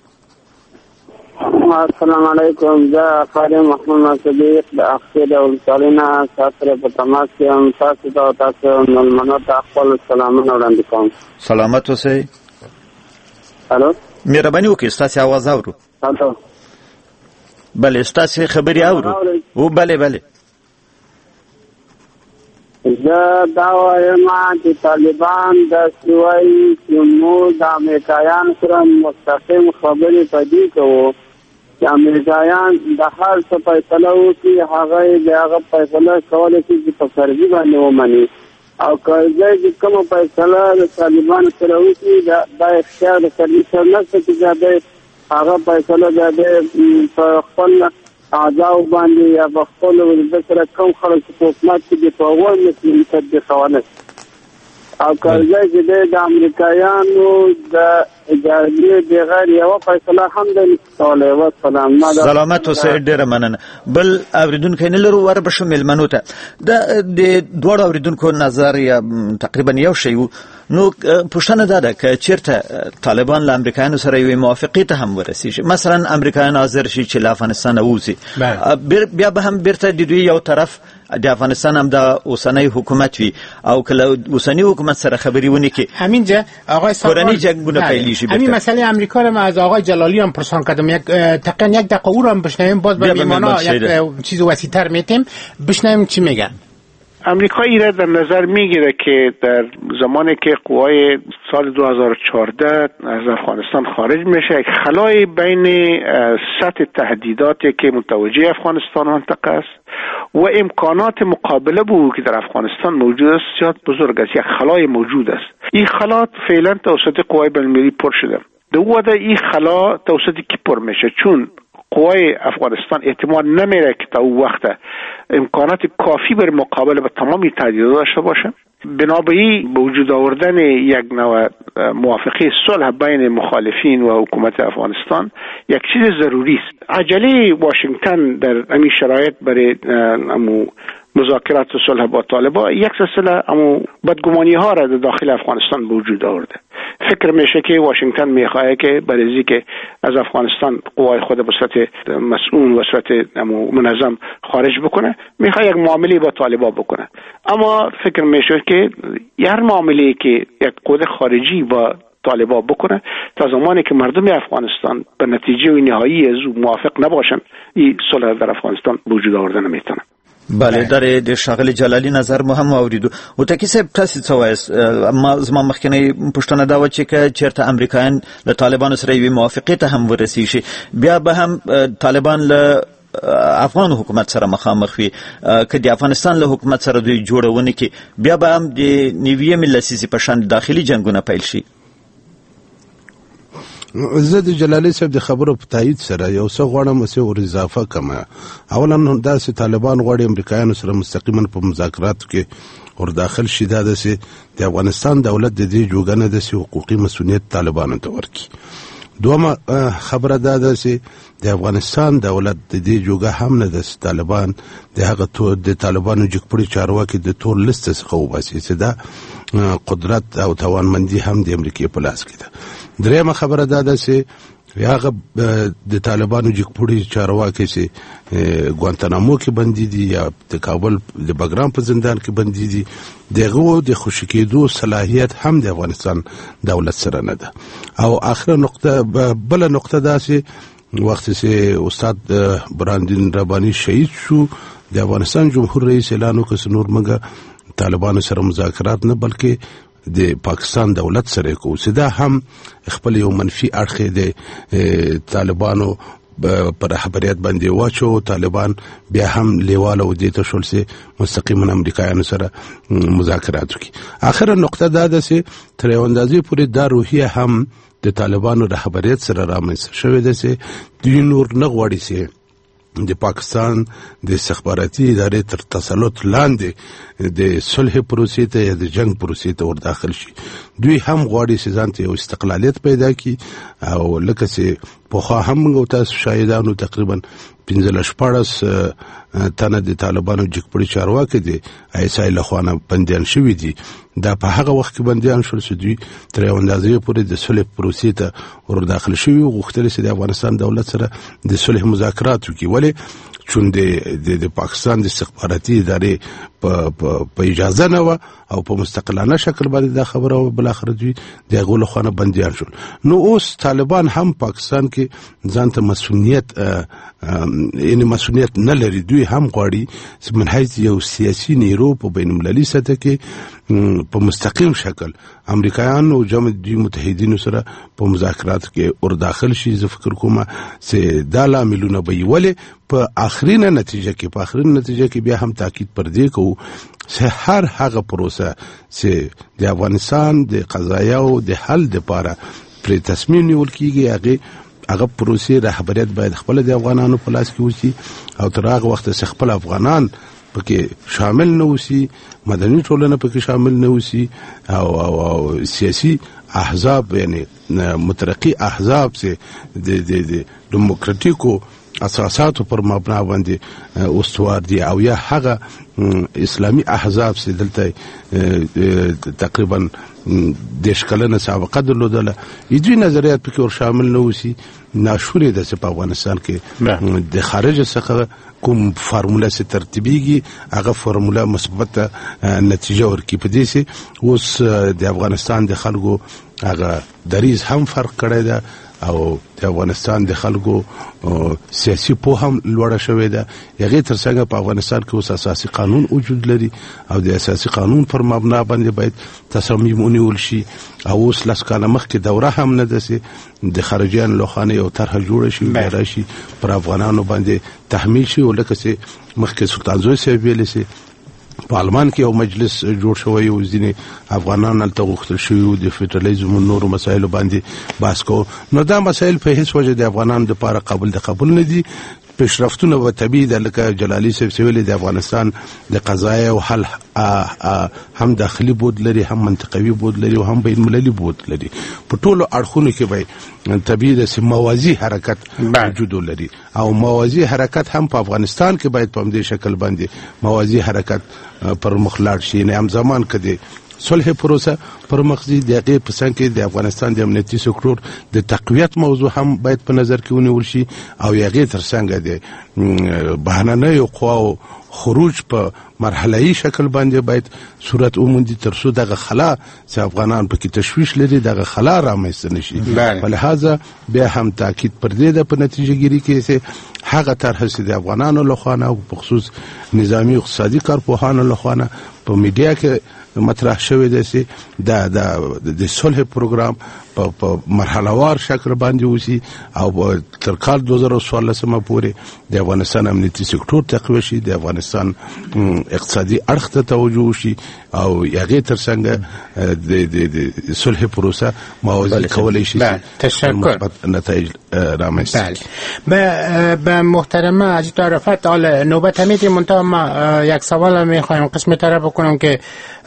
السلام علیکم، زه قاری محمد صدیق د اخیر ولسوالینا ساتره په تماس کې هم تاسو ته تاسو ملمنو ته خپل سلامونه وړاندې کوم. سلامت اوسئ. الو، مهرباني وکړئ، ستاسو आवाज اورو. الو، بله ستاسو خبري اورو. او بله بله زه دا وایم چې طالبان د سوي چې موږ د امریکایانو سره مستقیم خبرې پدې کوو چې امریکایان د هر څه فیصله وکړي، هغه د هغه فیصله کولی شي چې په فرضي باندې ومني، او که چې کومه فیصله د طالبانو سره وکړي دا اختیار د فرضي سره نشته چې دا هغه فیصله د په خپل اعضاء باندې یا په خپل ولې سره کوم خلک په حکومت کې په اول کې متدخلونه او کله چې د امریکایانو د اجازه بغیر یو فیصله هم د کولای و. سلام سلامت اوسئ. ډېر مننه. بل اوریدونکو نه لرو ور بشو ملمنو ته د دوړ اوریدونکو نظر یا تقریبا یو شی نو پوښتنه ده ده که چیرته طالبان له امریکایانو سره یو موافقه ته هم ورسیږي، مثلا امریکایان حاضر شي چې له افغانستان ووځي، بیا به هم بیرته د دوی یو طرف د افغانستان هم د اوسنی حکومت وي او کله اوسنی حکومت سره خبرې ونی کې همینجا آقای ساروان جنگونه پیلی شي. همین مسئله امریکا رو از آقای جلالی هم پرسان کردم، یک تقریبا یک دقیقه او رو هم بشنویم، باز به میمانا یک چیز وسیع‌تر میتیم بشنویم چی میگن. امریکایی را در نظر میگیره که در زمانی که قوای سال دو هزار و چهارده از افغانستان خارج میشه، یک خلای بین سطح تهدیداتی که متوجه افغانستان منطقه است و امکانات مقابله بود که در افغانستان موجود است زیاد بزرگ است. یک خلای موجود است. این خلا فعلا توسط قوای بین‌المللی پر شده. دو وقت این خلا توسط کی پر میشه؟ چون قوای افغانستان احتمال نمیره که تا اون وقت امکانات کافی بر مقابله با تمامی تهدیدات داشته باشه. بنابراین به وجود آوردن یک نوع موافقه صلح بین مخالفین و حکومت افغانستان یک چیز ضروری است. عجله واشنگتن در همین شرایط برای امو مذاکرات و صلح با طالبان یک سلسله امو بدگمانی ها را در داخل افغانستان به وجود آورده. فکر میشه که واشنگتن میخواه که برای که از افغانستان قوای خود به صورت مسئول و صورت منظم خارج بکنه، میخواه یک معامله با طالبان بکنه. اما فکر میشه که هر معامله که یک قوه خارجی با طالبان بکنه تا زمانی که مردم افغانستان به نتیجه نهایی از موافق نباشن، این صلح در افغانستان به وجود آورده نمیتونه. بله، در د شاغلی جلالی نظر مو هم اوریدو. او تکي صاحب تاسو څه وایس؟ ما زما مخکنی پښتنه دا و چې ک چیرته امریکایان له طالبانو سره یو موافقه ته هم ورسیږي، بیا به هم طالبان له افغان حکومت سره مخامخ وي، که د افغانستان له حکومت سره دوی جوړونه کې بیا به هم د نیویه ملسیزي په شان داخلي جنگونه پیل شي. زه د جلالي صاحب د خبرو په تایید سره یو څه غواړم چې ور اضافه کوم. اولا دا چې طالبان غواړي امریکایانو سره مستقیما په مذاکراتو کې ور داخل شي، دا چې د افغانستان دولت د دې جوګنه د حقوقي مسؤلیت طالبانو ته ورکړي. دومره خبره دا ده چې د افغانستان دولت د دې جوګه هم نه د طالبان د هغه تو د طالبانو جګپړي چارواکي د تور لیست څخه وباسي چې دا قدرت او توانمندي هم د امریکای په لاس کې ده. درېمه خبره دا ده چې هغه د طالبانو جګپړي چارواکي چې ګوانتانامو کې بندي دي یا د کابل د بګرام په زندان کې بندي دي، دغه د خوشی کېدو صلاحیت هم د افغانستان دولت سره نه ده. او اخر نقطه بل نقطه دا چې وخت چې استاد براندین ربانی شهید شو، د افغانستان جمهور رئیس اعلان وکړ نور مګه طالبانو سره مذاکرات نه بلکې د پاکستان دولت سره کوي. دا هم خپل یو منفي اړخ د طالبانو پر خبريات باندې واچو. طالبان بیا هم لیواله و دي ته شول سي مستقیما امریکایانو سره مذاکرات وکړي. اخر نقطه دا ده چې تر یو اندازې پورې دا روحیه هم د طالبانو د خبريات سره رامنځته شوې ده چې دوی نور نه غواړي چې د پاکستان د استخباراتي ادارې تر تسلط لاندې د صلح پروسې ته یا د جنگ پروسې ته ور داخل شي. دوی هم غواړي چې ځان ته یو استقلالیت پیدا کړي او لکه چې پوخا هم غو تاسو شاهدانو تقریبا پنځه شپاړس تنه د طالبانو جګپړي چارواکي دي ایسای له خوانه بندیان شوی دي. دا په هغه وخت کې بندیان شول چې دوی تر یو اندازې پورې د صلح پروسې ته ور داخل شوی او غوښتل چې د افغانستان دولت سره د صلح مذاکرات وکړي، ولی چون د د پاکستان د استخباراتي ادارې په په اجازه نه و او په مستقلانه شکل باندې دا خبره بل اخر دوی د غول خوانه بندیان شول. نو اوس طالبان هم پاکستان کې ځانته مسؤلیت یعنی مسؤلیت نه لري. دوی هم غواړي چې من حیث یو سیاسي نیرو په بین المللي سطح کې په مستقیم شکل امریکایان او جمع دوی متحدینو سره په مذاکرات کې ور داخل شي. زه فکر کوم چې دا لاملونه به ویل په اخرینه نتیجه کې په اخرینه نتیجه کې بیا هم تاکید پر دې کوو چې هر هغه پروسه چې د افغانستان د قضایا او د حل لپاره پر تصمیم نیول کیږي هغه هغه پروسې رهبریت باید خپل د افغانانو په لاس کې وسی او تر هغه وخت چې خپل افغانان پکې شامل نه وسی، مدني ټولنه پکې شامل نه وسی او او, او سیاسي احزاب یعنی مترقی احزاب چې د د د دیموکراتیکو اساساتو پر مبنا باندې استوار دي او یا هغه اسلامي احزاب چې دلته تقریبا د شکلنه سابقه درلودله دوی نظریات پکې ور شامل نه وسی. ناشوري د په افغانستان کې د خارج څخه کوم فرموله سي ترتیبيږي هغه فرموله مثبت نتیجه ورکړي. په دې سي اوس د افغانستان د خلکو هغه دریز هم فرق کړی ده او د افغانستان د خلکو سیاسي پوهه هم لوړه شوې ده. هغه ترڅنګ په افغانستان کې اوس اساسي قانون وجود لري او د اساسي قانون پر مبنا باندې باید تصمیم ونیول شي. او اوس لاس کاله مخکې دوره هم نه ده چې د خارجيان لوخانه یو طرح جوړ شي راشي پر افغانانو باندې تحمیل شي. ولکه چې مخکې سلطان زوی صاحب ویل سي په آلمان کې یو مجلس جوړ شوی او ځینې افغانان هلته غوښتل شوي د فیډرالایزم او نورو مسایلو باندې بحث کوو. نو دا مسایل په هیڅ وجه د افغانانو لپاره قابل د قبول نه دي. پیشرفتونه به طبیعي ده، لکه جلالي صاحب چې ویلي د افغانستان د قضایي او حل هم داخلي بود لري، هم منطقوي بود لري او هم بین المللي بود لري. په ټولو اړخونو کې به طبیعي ده موازي حرکت وجود لري او موازي حرکت هم په افغانستان کې باید په همدې شکل باندې موازي حرکت پر مخ لاړ شي. نه هم زمان کې صلح پروسه پر مخزي د هغې په څنګ کې د افغانستان د امنیتي سکتور د تقویت موضوع هم باید په نظر کې ونیول شي او هغې تر څنګ د بهرنیو قواو خروج په مرحله‌ای شکل باندې باید صورت وموندي تر څو دغه خلا چې افغانان پکې تشویش لري دغه خلا رامنځته نشي. په لحاظه بیا هم تاکید پر دې ده په نتیجه ګیري کې چې هغه طرح چې د افغانانو لخوا او په خصوص نظامی اقتصادي کارپوهانو لخوا په میډیا کې مطرح شوی دی چې دا د صلح پروګرام په مرحله‌وار شکل باندې وسی او تر کال دوه زره څوارلس پورې د افغانستان امنیتي سکتور تقویه شي، د افغانستان اقتصادي اړخ ته توجه شي او هغې تر څنګ د صلح پروسه موازی کولی شي مثبت نتایج رامنځته. به محترمه عزیز عرفت، حالا نوبت همیتی منتها ما یک سوال میخوایم قسم طرف بکنم که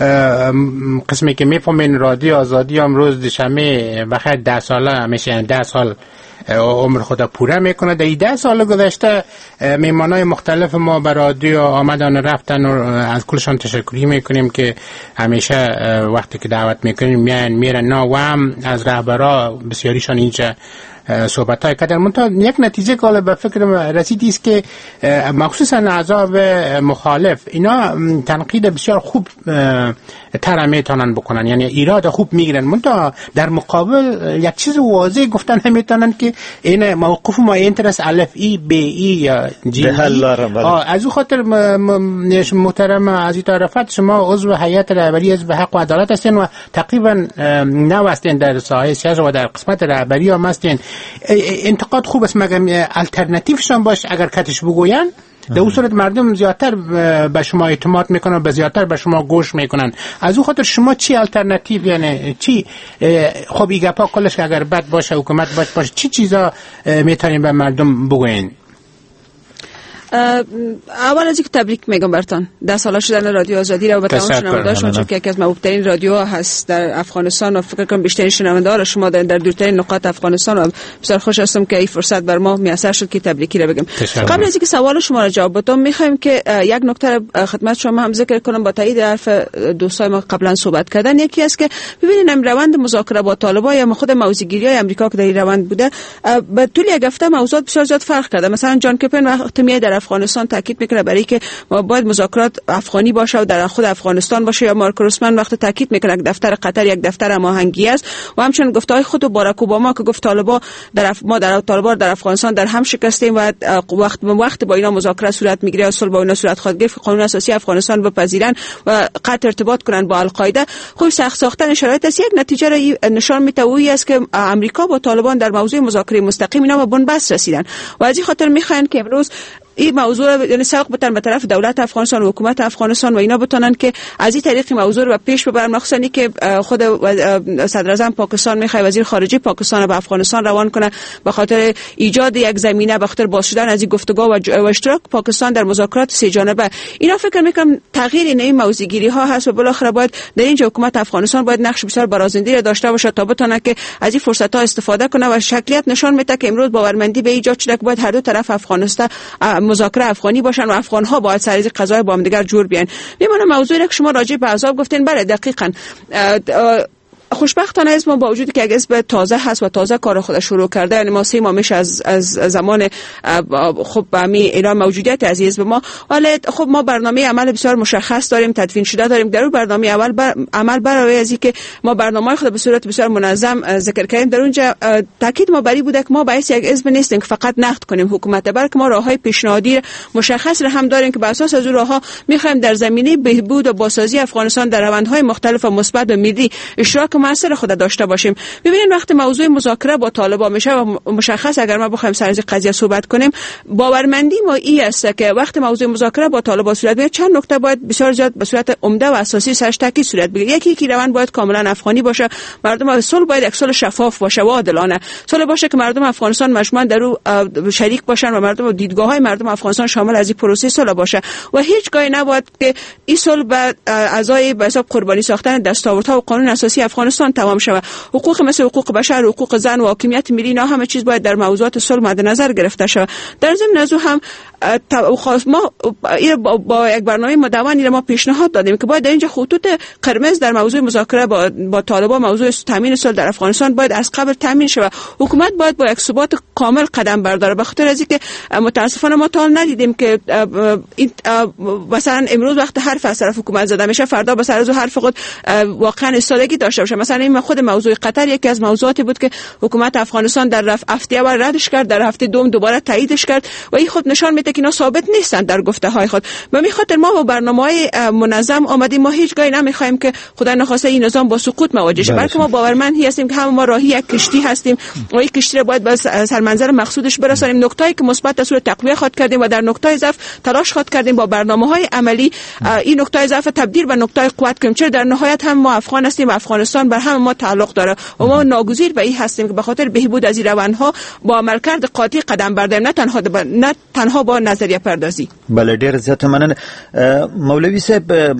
قسمی که میفهمین رادیو آزادی امروز دوشنبه بخیر ده ساله میشه، ده سال عمر خود پوره میکنه. در ده سال گذشته میمانای مختلف ما به رادیو آمدن و رفتن و از کلشان تشکری میکنیم که همیشه وقتی که دعوت میکنیم میان میرن نا و هم از رهبرا بسیاریشان اینجا صحبت های کردن. منتها یک نتیجه که به فکر رسیدی است که مخصوصا اعضاب مخالف اینا تنقید بسیار خوب تر میتونن بکنن، یعنی ایراد خوب میگیرن، منتها در مقابل یک چیز واضح گفتن نمیتونن که این موقف ما اینترس الف ای ب ای یا جی ای. از او خاطر محترم عزیز عرفت، شما عضو هیئت رهبری حزب حق و عدالت هستین و تقریبا نو هستین در ساحه سیاست و در قسمت رهبری هم هستین. انتقاد خوب است، مگر الटरनेटिवشان باش اگر کتش بگوین در اون صورت مردم زیادتر به شما اعتماد میکنن، به زیادتر به شما گوش میکنن. از اون خاطر شما چی الटरनेटिव، یعنی چی خب این گپا کلش که اگر بد باشه حکومت باشه باشه چی چیزا میتونین به مردم بگوین؟ اول از اینکه تبریک میگم براتون ده ساله شدن رادیو آزادی رو به تمام شنونده‌هاشون، چون که یکی از محبوب‌ترین رادیوها هست در افغانستان و فکر کنم بیشترین شنونده ها شما در دورترین نقاط افغانستان و بسیار خوش هستم که این فرصت بر ما میسر شد که تبریکی رو بگم. قبل از اینکه سوال شما رو جواب بدم میخوایم که یک نکته خدمت شما هم ذکر کنم با تایید حرف دوستای ما قبلا صحبت کردن. یکی است که ببینید روند مذاکره با طالبان یا خود موضوعگیری‌های آمریکا که در این روند بوده به طول یک هفته موضوعات بسیار زیاد فرق کرده. مثلا جان کپن وقتی میاد در افغانستان تاکید میکنه برای که ما باید مذاکرات افغانی باشه و در خود افغانستان باشه، یا مارک روسمن وقتی تاکید میکنه که دفتر قطر یک دفتر هماهنگی است و همچنین گفته‌های خود باراک اوباما که گفت طالبان در اف... ما در طالبان در افغانستان در هم شکستیم و وقت به وقت با اینا مذاکره صورت میگیره و صلح با اینا صورت خواهد گرفت، قانون اساسی افغانستان بپذیرن و قطع ارتباط کنن با القاعده. خب سخت ساختن شرایط است. یک نتیجه را نشان میده اویی است که امریکا با طالبان در موضوع مذاکره مستقیم اینا به بنبست رسیدن و از این خاطر میخواین که امروز این موضوع یعنی سوق بتن به طرف دولت افغانستان و حکومت افغانستان و اینا بتونن که از این طریق موضوع رو پیش ببرن، مخصوصا که خود صدر اعظم پاکستان میخواد وزیر خارجه پاکستان به افغانستان روان کنه به خاطر ایجاد یک زمینه به خاطر باز شدن از این گفتگو و اشتراک پاکستان در مذاکرات سه جانبه. اینا فکر میکنم تغییر این موضوعگیری ها هست و بالاخره باید در اینجا حکومت افغانستان باید نقش بسیار برازنده داشته باشه تا بتونه که از این فرصت ها استفاده کنه و شکلیت نشان میده که امروز باورمندی به ایجاد شده که باید هر دو طرف افغانستان مذاکره افغانی باشن و افغان ها باید سر از قضایا با هم دیگر جور بیان. میمونه موضوعی که شما راجع به احزاب گفتین، بله دقیقاً خوشبختانه حزب ما با وجودی که حزب تازه هست و تازه کار خود شروع کرده، یعنی ما سه ماه میشه از از زمان خب می اعلام موجودیت از حزب ما، ولی خب ما برنامه عمل بسیار مشخص داریم، تدوین شده داریم. در اون برنامه اول بر عمل برای از اینکه ما برنامه خود به صورت بسیار منظم ذکر کردیم، در اونجا تاکید ما بری بوده که ما باعث یک حزب نیستیم که فقط نقد کنیم حکومت، بلکه ما راههای پیشنهادی مشخص را هم داریم که بر اساس از اون راهها میخوایم در زمینه بهبود و بازسازی افغانستان در روندهای مختلف و مثبت و ملی اشتراک موثر خود داشته باشیم. ببینید وقتی موضوع مذاکره با طالبان میشه و مشخص اگر ما بخوایم سر از قضیه صحبت کنیم، باورمندی ما این است که وقتی موضوع مذاکره با طالبان صورت بگیره چند نکته باید بسیار زیاد به صورت عمده و اساسی سرش تاکید صورت بگیره. یکی که روند باید کاملا افغانی باشه، مردم صلح باید یک صلح شفاف باشه و عادلانه، صلح باشه که مردم افغانستان مجموعاً در او شریک باشن و مردم و دیدگاه‌های مردم افغانستان شامل از این پروسه صلح باشه و هیچگاه نباید که این صلح به اعضای به حساب قربانی ساختن دستاوردها و قانون اساسی افغانستان تمام شود. حقوق مثل حقوق بشر، حقوق زن و حاکمیت ملی، نه همه چیز باید در موضوعات صلح مد نظر گرفته شود. در ضمن از هم ما با یک برنامه مدون ما پیشنهاد دادیم که باید در اینجا خطوط قرمز در موضوع مذاکره با با طالبان، موضوع تامین صلح در افغانستان باید از قبل تامین شود. حکومت باید با یک ثبات کامل قدم برداره، به خاطر از اینکه متاسفانه ما تا ندیدیم که مثلا امروز وقت حرف از طرف حکومت زده میشه، فردا به سر از حرف خود واقعا استادگی داشته باشه. مثلا این خود موضوع قطر یکی از موضوعاتی بود که حکومت افغانستان در هفته اول ردش کرد، در هفته دوم دوباره تاییدش کرد و این خود نشان میده که اینا ثابت نیستند در گفته های خود. به می خاطر ما با برنامه‌های منظم آمدیم، ما هیچ گاهی نمیخوایم که خدا نخواسته این نظام با سقوط مواجه شه، بلکه ما باورمند هستیم که هم ما راهی یک کشتی هستیم و این کشتی را باید به سرمنزل مقصودش برسانیم. نکته‌ای که مثبت صورت تقویه خود کردیم و در نقطه ضعف تلاش خود کردیم با برنامه‌های عملی این نقطه ضعف تبدیل به نقطه قوت کنیم، چه در نهایت هم ما افغان هستیم و افغانستان بر هم ما تعلق داره و ما ناگزیر به این هستیم که به خاطر بهبود از این روندها با عملکرد قاطع قدم برداریم، نه تنها با نه تنها با نظریه پردازی. بله ډیر زیات مننه. مولوی صاحب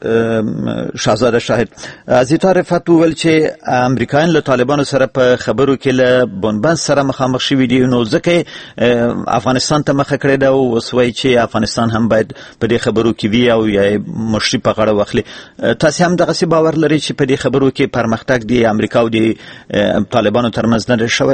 شاهزاده شاهد از طرفت ویل چې امریکایان له طالبانو سره په خبرو کې له بنبند سره مخامخ شوي دي، نو ځکه افغانستان ته مخه کړې ده او اوس وایي چې افغانستان هم باید په دې خبرو کې وي او یا مشري په غاړه واخلي. تاسې هم دغسې باور لرئ چې په دې خبرو کې پرمختګ د امریکا او د طالبانو ترمنځ نه دی شوی؟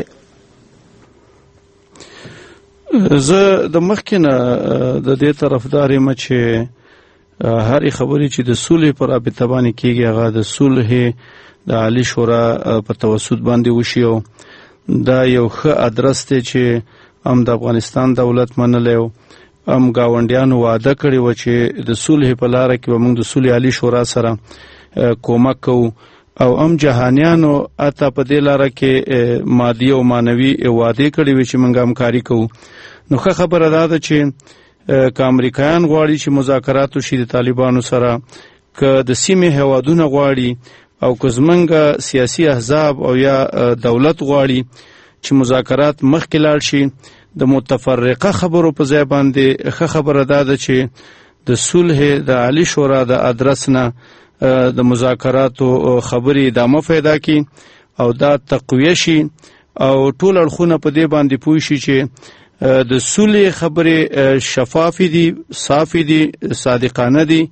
زه د مخکې نه د دې طرفدار یم چې هرې خبرې چې د سولې پر رابطه باندې کېږي هغه د صلح د عالی شورا په توسط باندې وشي او دا یو ښه ادرس دی چې هم د افغانستان دولت منلی او هم ګاونډیانو وعده کړې وه چې د صلح په لاره کې به موږ د صلح عالی شورا سره کومک کوو او هم جهانیانو اته په دې لاره کې مادي او معنوي وعدې کړې وې چې موږ همکاري کوو. نو ښه خبره دا ده چې که امریکایان غواړي چې مذاکرات وشي د طالبانو سره، که د سیمې هیوادونه غواړي او که زمونږ سیاسي احزاب او یا دولت غواړي چې مذاکرات مخکې لاړ شي، د متفرقه خبرو په ځای باندې ښه خبره دا ده چې د صلح د عالی شورا د ادرس نه د مذاکراتو خبرې ادامه پیدا کړي او دا تقویه شي او ټول اړخونه په دې باندې پوه شي چې د صلح خبرې شفافې دي، صافې دي، صادقانه دي،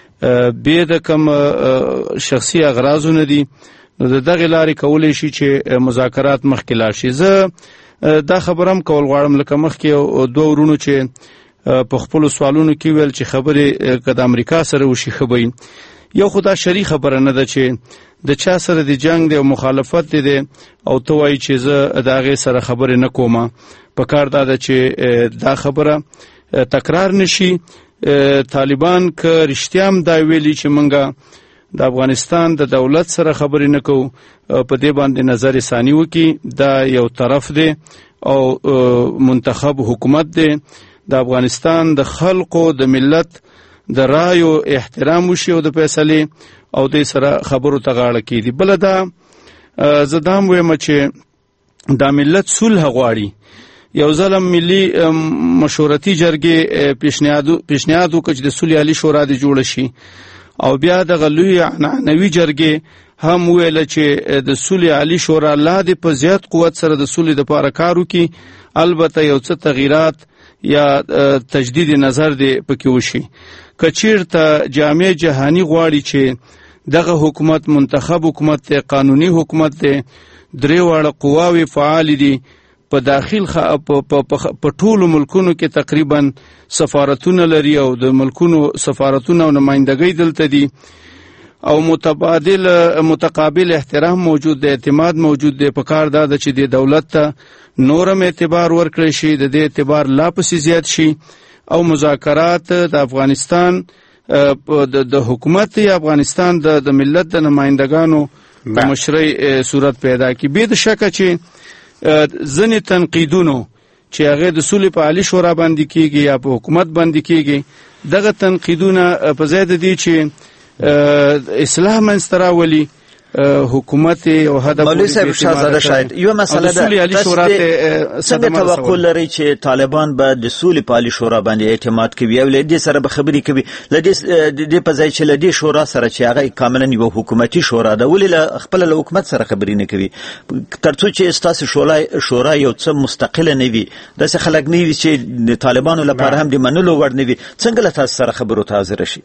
بې د کوم شخصي اغراضو نه دي. نو د دغې لارې کولی شي چې مذاکرات مخکې لاړ شي. زه دا خبره هم کول غواړم لکه مخکې دوه ورونو چې په خپلو سوالونو کې ویل چې خبرې که د امریکا سره وشي ښه به یو خو دا شرعي خبره نه ده چې د چا سره د جنگ دی او مخالفت دی او ته وایي چې زه د هغې سره خبرې نه کومه. پکار دا ده چې دا خبره تکرار نشي. طالبان که رښتیا هم دا ویلي چې موږ د افغانستان د دولت سره خبرې نه کوو، په دې باندې نظر ثاني وکړي. دا یو طرف دی او منتخب حکومت دی. د افغانستان د خلقو د ملت د رایو احترام وشي او د فیصلې او د سره خبرو ته غاړه کېږي. بله دا زه دا هم وایم چې دا ملت صلح غواړي. یو ځل ملي مشورتي جرګې پیشنهاد وکړ چې د صلح عالی شورا دې جوړه شي او بیا دغه لوی عنعنوي جرګې هم وویله چې د صلح عالی شورا لا دې په زیات قوت سره د صلح دپاره کار وکړي، البته یو څه تغییرات یا تجدید نظر دې پکې وشي. که چیرته جامع جهاني غواړي چې دغه حکومت منتخب حکومت دی، قانوني حکومت دی، درې واړه قواوې فعال دي. په داخل په ټولو ملکونو کې تقریبا سفارتونه لري او د ملکونو سفارتونه او نمائندګۍ دلته دي او متبادل متقابل احترام موجود دی، اعتماد موجود دی. په کار دا ده چې د دولت ته نورم اعتبار ورکړی شي، د دې اعتبار لا پسې زیات شي او مذاکرات د افغانستان د حکومت یا افغانستان د ملت د نمائندګانو په مشرۍ صورت پیدا کی. به د شکه چې ځینې تنقیدونو چې هغه د صلح په عالی شورا باندې کیږي یا په حکومت باندې کیږي، دغه تنقیدونه په ځای د دې چې اصلاح منځته راولي حکومت او هدف مولوی صاحب شاهزاده شاید یو مسله ده څنګه توقع لري چې طالبان به د سولې په عالی شورا باندې اعتماد کوي او لدې سره به خبرې کوي، لدې د په ځای چې لدې شورا سره چې هغه کاملا یو حکومتي شورا ده، ولې خپل له حکومت سره خبرې نه کوي ترڅو چې استاسو شورا شورا یو څه مستقله نه وي، داسې خلک نه وي چې د طالبانو لپاره هم د منلو وړ نه وي، څنګه له تاسو سره خبرو ته حاضر شي؟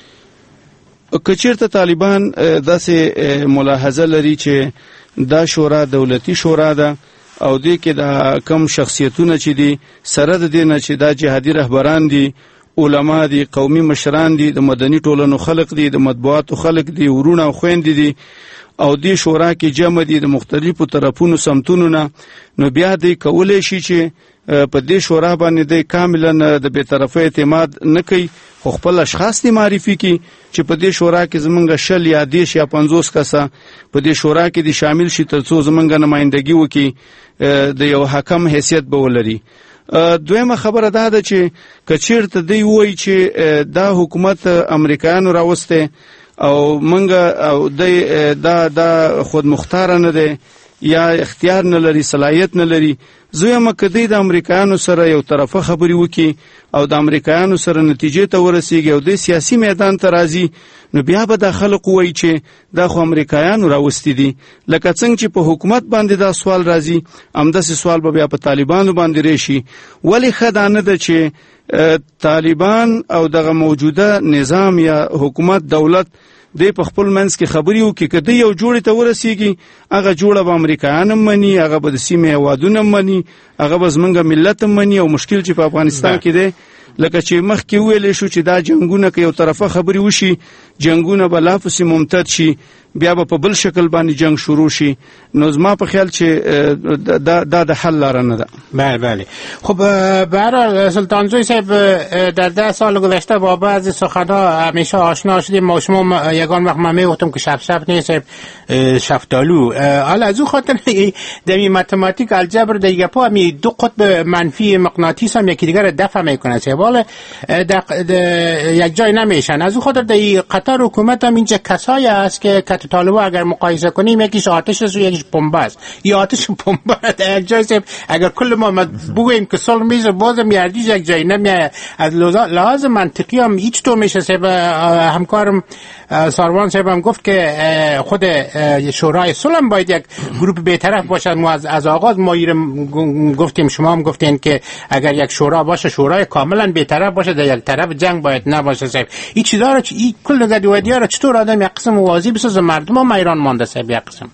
کچیرته طالبان داسې ملاحظه لري چې دا شورا دولتي شورا ده او دې کې دا کم شخصیتونه چې دي سره د دې نه چې دا جهادي رهبران دي، علما دي، قومي مشران دي، د مدني ټولنو خلق دي، د مطبوعاتو خلق دي، ورونه او خويندې دي او دې شورا کې جمع دي د مختلفو طرفونو سمتونو نه، نو بیا دې کولای شي چې په دې شورا باندې د کاملا د بی‌طرفۍ اعتماد نه کوي، خو خپل اشخاص دې معرفي کی چې په دې شورا کې زمونږ شل یا دیش یا پنځوس کسه په دې شورا کې دي شامل شي ترڅو زمونږ نمائندګي وکړي، د یو حکم حیثیت به ولري. دویمه خبره دا ده چې کچیرته دی وایي چې دا حکومت امریکایانو راوسته او منګه او دا دا خود مختار نه دی یا اختیار نه لري، صلاحیت نه لري، زویم کدی د امریکایانو سره یو طرفه خبري وکي او د امریکایانو سره نتیجې ته ورسیږي او د سیاسي میدان ته راځي، نو بیا به د خلکو وایي چې دا خو امریکایانو راوستي دي. لکه څنګه چې په حکومت باندې دا سوال راځي، همداسې سوال به بیا په طالبانو باندې راشي. ولې ښه دا نه ده چې طالبان او دغه موجوده نظام یا حکومت دولت د په خپل منځ کې خبري وکړي، کله یو جوړې ته ورسیږي هغه جوړه به امریکایان هم مني، هغه به د سیمې هیوادونه هم مني، هغه به زمونږ ملت هم مني. او مشکل چې په افغانستان کې دی لکه چې مخکې ویلې شو چې دا جنگونه که یو طرفه خبري وشي، جنگونه به لا پسې ممتد شي، بیا به په بل شکل باندې جنگ شروع شي. نو زما په خیال چې دا دا د حل لاره نه ده. بله بله. خب به هر حال سلطانزوی صاحب در ده سال گذشته با بعضی سخنها همیشه آشنا شدیم. ما شما یگان وقت من میگفتم که شف شف نیست شفتالو. حالا از اون خاطر در این متماتیک الجبر دیگه پا همی دو قطب منفی مغناطیس هم یکی دیگر دفع میکنه، حالا یک جای نمیشن. از اون خاطر در قطر حکومت هم اینجا کسایی هست که طالبان اگر مقایسه کنیم یکیش آتش است و یکیش پنبه است. یا آتش پنبه در یک جای اگر کل ما بگوییم که سال میشه بازم یردیش یک جایی نمیه. از لحاظ منطقی هم هیچ طور میشه. صاحب همکارم ساروان صاحب هم گفت که خود شورای صلح باید یک گروه بی‌طرف باشد. ما از, از آغاز ما گفتیم، شما هم گفتین که اگر یک شورا باشه شورای کاملا بی‌طرف باشه، در یک طرف جنگ باید نباشه. صاحب این چیزا رو این کل گدوادی‌ها رو چطور آدم یک قسم موازی بسازه؟ مردم هم ایران مانده صاحب یک قسم.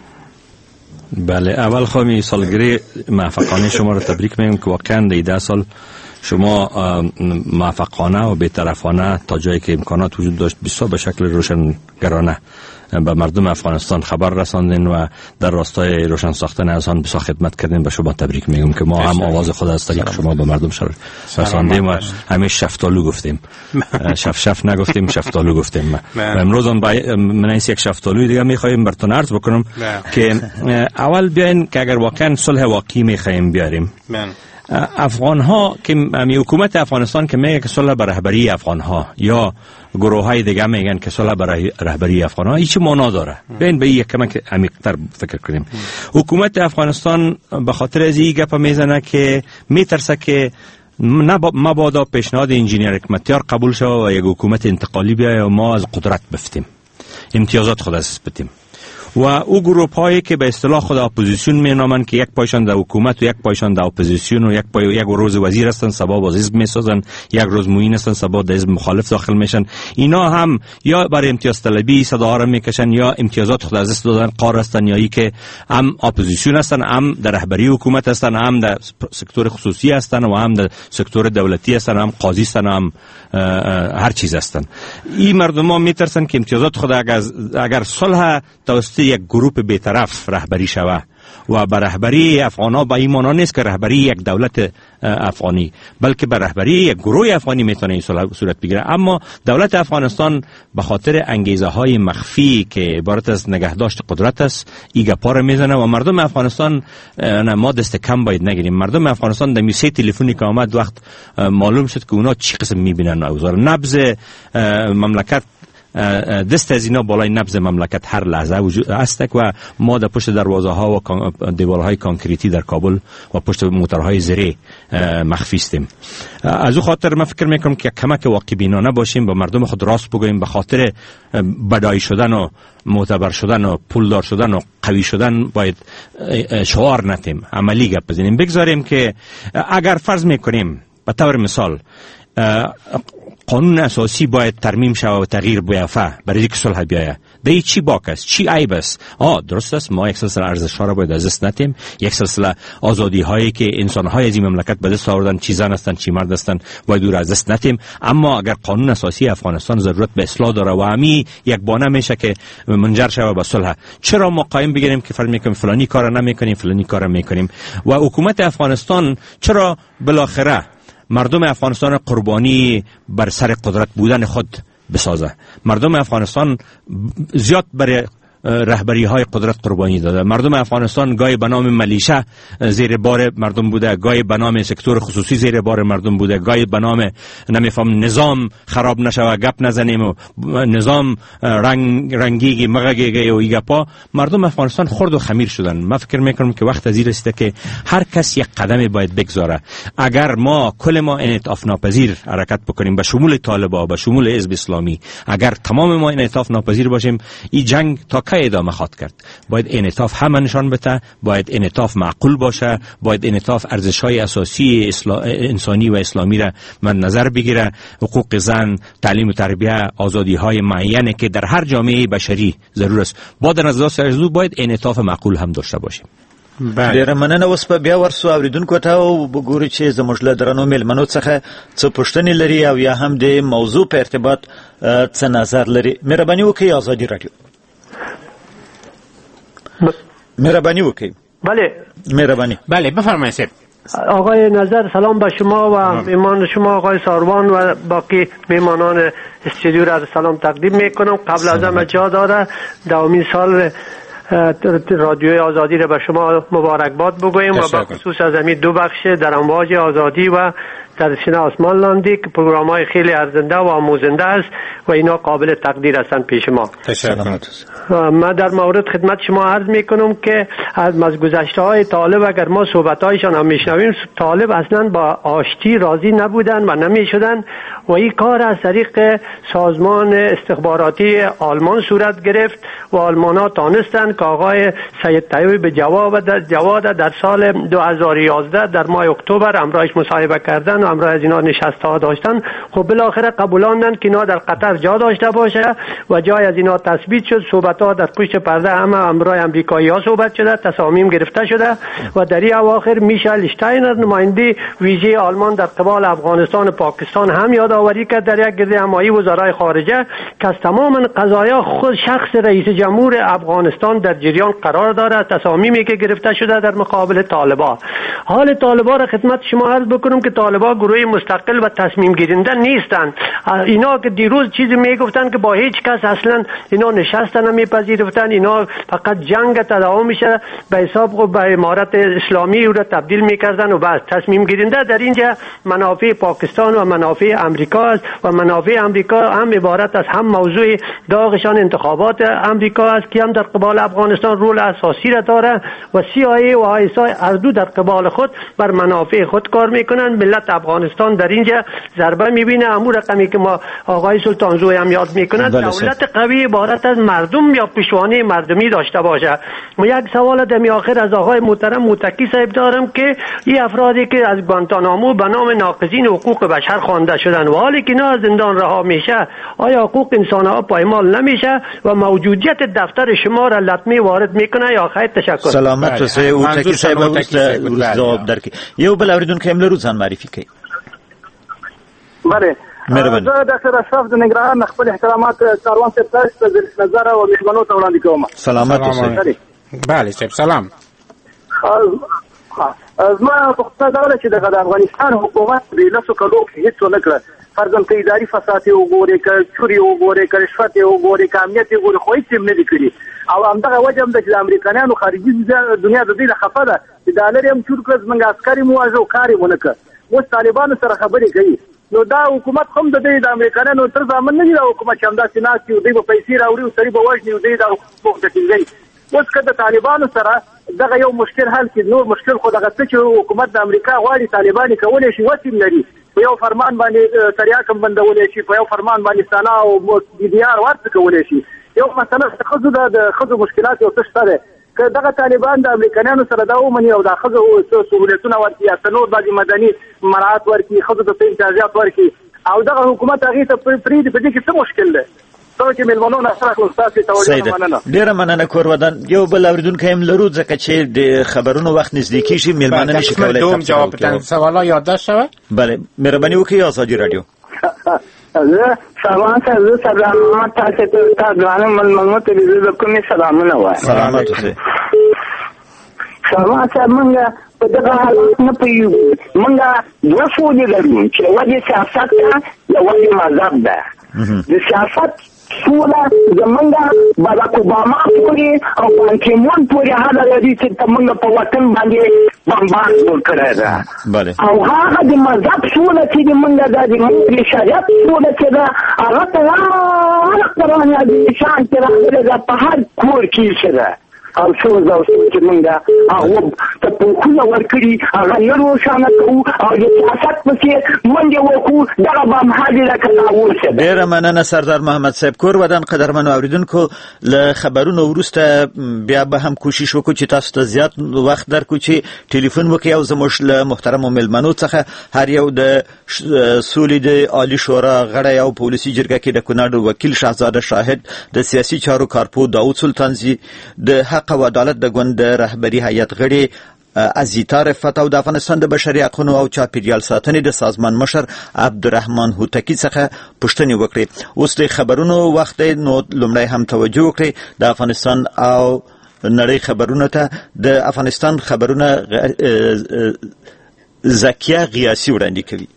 بله، اول خواهی سالگرد موفقانه شما رو تبریک میگم که واقعا ده سال شما موفقانه و بی‌طرفانه تا جایی که امکانات وجود داشت بسیار به شکل روشنگرانه به مردم افغانستان خبر رساندین و در راستای روشن ساختن از آن بسیار خدمت کردین. به شما تبریک میگم که ما هم آواز خود از طریق شما به مردم رساندیم و همیشه شفتالو گفتیم، شف شف نگفتیم، شفتالو گفتیم. و امروز من این یک شفتالوی دیگه میخوایم براتون عرض بکنم که اول بیاین که اگر واقعا صلح واقعی میخوایم بیاریم، افغان ها که حکومت افغانستان که میگه که صلح بر رهبری افغان ها یا گروه های دیگه میگن که صلح بر رهبری افغان ها، هیچ معنا داره. بیاین به یک کمی عمیق‌تر فکر کنیم. حکومت افغانستان به خاطر از این گپ میزنه که میترسه که مبادا پیشنهاد انجینیر حکمتیار قبول شود و یک حکومت انتقالی بیاید و ما از قدرت بفتیم، امتیازات خود از بتیم. و او گروه هایی که به اصطلاح خود اپوزیسیون مینامند که یک پایشان در حکومت و یک پایشان در اپوزیسیون و یک پای یک روز وزیر هستن سبا باز حزب میسازن، یک روز معین هستن سبا در حزب مخالف داخل میشن. اینا هم یا برای امتیاز طلبی صدا را میکشن یا امتیازات خود از دست دادن قار هستن، یا ای که هم اپوزیسیون هستن، هم در رهبری حکومت هستن، هم در سکتور خصوصی هستن و هم در سکتور دولتی هستن، هم قاضی هستن، هم هر چیز هستن. این مردم ها میترسن که امتیازات خود اگر, اگر صلح توسط یک گروه بی‌طرف رهبری شوه و بر رهبری افغان ها به این معنا نیست که رهبری یک دولت افغانی، بلکه بر رهبری یک گروه افغانی میتونه این صورت بگیره. اما دولت افغانستان به خاطر انگیزه های مخفی که عبارت از نگهداشت قدرت است ایگا پا میزنه و مردم افغانستان ما دست کم باید نگیریم. مردم افغانستان در میسه تلفنی که آمد وقت معلوم شد که اونا چی قسم میبینن اوضاع نبض مملکت دست از اینا بالای نبض مملکت هر لحظه وجود است و ما در پشت دروازه ها و دیوارهای کانکریتی در کابل و پشت موتورهای زری مخفی استیم. از او خاطر من فکر میکنم که کمک واقع بینانه باشیم، با مردم خود راست بگوییم، به خاطر بدای شدن و معتبر شدن و پولدار شدن و قوی شدن باید شعار نتیم، عملی گپ بزنیم. بگذاریم که اگر فرض میکنیم به طور مثال قانون اساسی باید ترمیم شود و تغییر بیافته برای اینکه صلح بیاید، دی چی باک است، چی عیب است؟ آه درست است، ما یک سلسله ارزش ها را باید از دست ندیم، یک سلسله آزادی هایی که انسان های از این مملکت به دست آوردن، چی زن هستند چی مرد هستند، باید دور از دست ندیم. اما اگر قانون اساسی افغانستان ضرورت به اصلاح داره و همی یک بانه میشه که منجر شود به صلح، چرا ما قایم بگیریم که فرض میکنیم فلانی کارا نمیکنیم فلانی کارا میکنیم؟ و حکومت افغانستان چرا بالاخره مردم افغانستان قربانی بر سر قدرت بودن خود بسازه؟ مردم افغانستان زیاد برای رهبری های قدرت قربانی داده. مردم افغانستان گاهی به نام ملیشه زیر بار مردم بوده، گاهی به نام سکتور خصوصی زیر بار مردم بوده، گاهی به نام نمیفهم نظام خراب نشوه گپ نزنیم و نظام رنگ رنگیگی مغگیگی و ایگپا. مردم افغانستان خرد و خمیر شدن. من فکر میکنم که وقت از این رسیده که هر کس یک قدمی باید بگذاره. اگر ما کل ما انعطاف ناپذیر حرکت بکنیم، به شمول طالبان، به شمول حزب اسلامی، اگر تمام ما انعطاف ناپذیر باشیم، این جنگ تا ادامه خواهد کرد. باید انعطاف هم نشان بده، باید انعطاف معقول باشه، باید انعطاف ارزش‌های اساسی انسانی و اسلامی را من نظر بگیره، حقوق زن، تعلیم و تربیت، آزادی‌های معینه که در هر جامعه بشری ضرور است. با در نظر سرزو باید انعطاف معقول هم داشته باشیم. ډیره مننه. اوس په بیا ورسو اوریدونکو ته وګورو چې زموږ له درنو میلمنو څخه څه پوښتنې لري او یا هم د موضوع په ارتباط څه نظر لري. مهرباني وکړئ آزادي رادیو. مهربانی وکړئ. بله مهربانی. بله بفرمایید. آقای نظر سلام به شما و میهمان شما آقای ساروان و باقی میهمانان استودیو را سلام تقدیم میکنم. قبل از همه جا داره دومین سال رادیوی آزادی را به شما مبارکباد بگوییم و به خصوص از همین دو بخش در امواج آزادی و در سینه آسمان لاندی که پروگرام های خیلی ارزنده و آموزنده است و اینا قابل تقدیر هستند پیش ما. تشکر. من در مورد خدمت شما عرض میکنم که از گذشته های طالب اگر ما صحبت هایشان هم میشنویم، طالب اصلا با آشتی راضی نبودن و نمیشدن و این کار از طریق سازمان استخباراتی آلمان صورت گرفت و آلمان ها تانستند که آقای سید طیب جواد جواد در سال دو هزار و یازده در ماه اکتبر همراهش مصاحبه کردن و همراه از اینا نشسته ها داشتن. خب بالاخره قبولاندن که اینا در قطر جا داشته باشه و جای از اینا تثبیت شد. صحبت ها در پشت پرده همه همراه امریکایی ها صحبت شده، تصامیم گرفته شده و در این اواخر میشل اشتاینر نماینده ویژه آلمان در قبال افغانستان و پاکستان هم یادآوری کرد در یک گرد همایی وزرای خارجه که از تمام قضایا خود شخص رئیس جمهور افغانستان در جریان قرار دارد، تصامیمی که گرفته شده در مقابل طالبان. حال طالبان را خدمت شما عرض بکنم که طالبان گروه مستقل و تصمیم گیرنده نیستند. اینا که دیروز چیزی میگفتن که با هیچ کس اصلا اینا نشستن نمیپذیرفتن، اینا فقط جنگ تداوم میشه به حساب به امارت اسلامی او را تبدیل میکردن و بس. تصمیم گیرنده در اینجا منافع پاکستان و منافع امریکا است و منافع امریکا هم عبارت از هم موضوع داغشان انتخابات امریکا است که هم در قبال افغانستان رول اساسی را داره و سی آی ای و آی اس آی از دو در قبال خود بر منافع خود کار میکنن. ملت افغانستان در اینجا ضربه میبینه. همون رقمی که ما آقای سلطانزو هم یاد میکنه، دولت قوی عبارت از مردم یا پیشوانه مردمی داشته باشه. ما یک سوال دمی آخر از آقای محترم متکی صاحب دارم که این افرادی که از گوانتانامو به نام ناقضین حقوق بشر خوانده شدن و حالی که اینا از زندان رها میشه، آیا حقوق انسان ها پایمال نمیشه و موجودیت دفتر شما را لطمه وارد میکنه یا خیر؟ تشکر. سلامت رسه متکی صاحب ورسته جواب درکې. یو بل اوریدونکو هم لرو، ځان معرفي کړئ. بله، مهرباني. زه ډاکټر اشرف د ننګرهار خپل احترامات کاروان صاحب ته د نظر او مهمانو ته وړاندې کوم. سلامت اوسئ. بله صاحب سلام. زما پوښتنه دا ده چې د افغانستان حکومت د لسو کلو کې هیڅ ونه کړه، فرضاً که اداري فساد یې وګورې، که چوري وګورې، که رشوت یې وګورې، که امنیت یې وګورې، خو هیڅ یې نه دي کړي. او همدغه وجه هم ده چې د امریکایانو خارجي دنیا د دې نه خفه ده چې ډالر یې هم چور کړه، زموږ عسکر یې وواژه او کار یې ونه کړه. اوس طالبانو سره خبرې کوي. نو دا حکومت هم د دې د امریکایانو تر ځامن نه دي. دا حکومت چې همداسې ناست وي، دوی به پیسې راوړي او سړي به وژني او دوی دا حقوق د ټینګوي. اوس که د طالبانو سره دغه یو مشکل حل کړي، نور مشکل خو دغه څه چې حکومت د امریکا غواړي طالبان یې کولی شي، وس یې لري. په یو فرمان باندې تریاک هم بندولی شي، په یو فرمان باندې سنا او ډي ډي آر ورته کولی شي. یو مسله د ښځو د ښځو مشکلات یو څه شته دی. که دغه طالبان د امریکایانو سره دا ومني او د ښځو سهولتونه ورکړي یا نور بعضې مدني مراعات ورکړي، ښځو ته څه امتیازات ورکړي او دغه حکومت هغې ته پرېږدي، په دې کې څه مشکل دی؟ څنګه چې مېلمنو نه سره کړم ستاسې توجه مننه. ډېره مننه کور ودان. یو بل اورېدونکی هم لرو، ځکه چې د خبرونو وخت نږدې کېږي، مېلمانه نشي کولی دوم جواب بدن. سوالا یادداشت شوه؟ بله، مهرباني وکړئ. ازادي راډیو. زه سلام ته زه سلام تاسو ته تاسو مېلمنو ته د کومې سلامونه وایم. سلامت اوسئ. سلام ته مونږ په دغه حالت نه پوهېږو. مونږ دوه سولې لرو چې یوه د سیاست ده، یوه د مذهب ده. د سیاست سوله زمونږ باراک اوباما پورې او بان کی مون پورې هغه لري چې زمونږ په وطن باندې بمبارد وکړی ده. او هغه د مذهب سوله چې زمونږ ده، د مونږ د شریعت سوله چې ده، هغه ته هغه قرآن عظیم شان چې راغلی ده په هر کور کې چې ده. او څه او څه چې مونږ هغه ته پوښتنه ورکړي، هغه نه روښانه کوو او د سیاست پسې منډې وکړو، دغه به همهالې لکه ناوسه ده. ډېره مننه سردار محمد صاحب. کور ودان قدرمنو اوریدونکو، له خبرونو وروسته بیا به هم کوشش وکړو چې تاسو ته زیات وخت درکړو چې ټلیفون وکړئ او زموږ له محترمو مېلمنو څخه هر یو د سولې د عالي شورا غړی او پولیسي جرګه کې د کونړ وکیل شهزاده شاهد، د سیاسي چارو کارپو داود سلطانزي، د حق او عدالت د ګوند رهبري هیئت غړي ازیتا رفعت او د افغانستان د بشري حقوقو او چاپیریال ساتنې د سازمان مشر عبدالرحمن هوتکی څخه پوښتنې وکړې. اوس د خبرونو وخت دی، نو لومړی هم توجه وکړئ د افغانستان او نړۍ خبرونو ته. د افغانستان خبرونه زکیه غیاسی وړاندې کوي.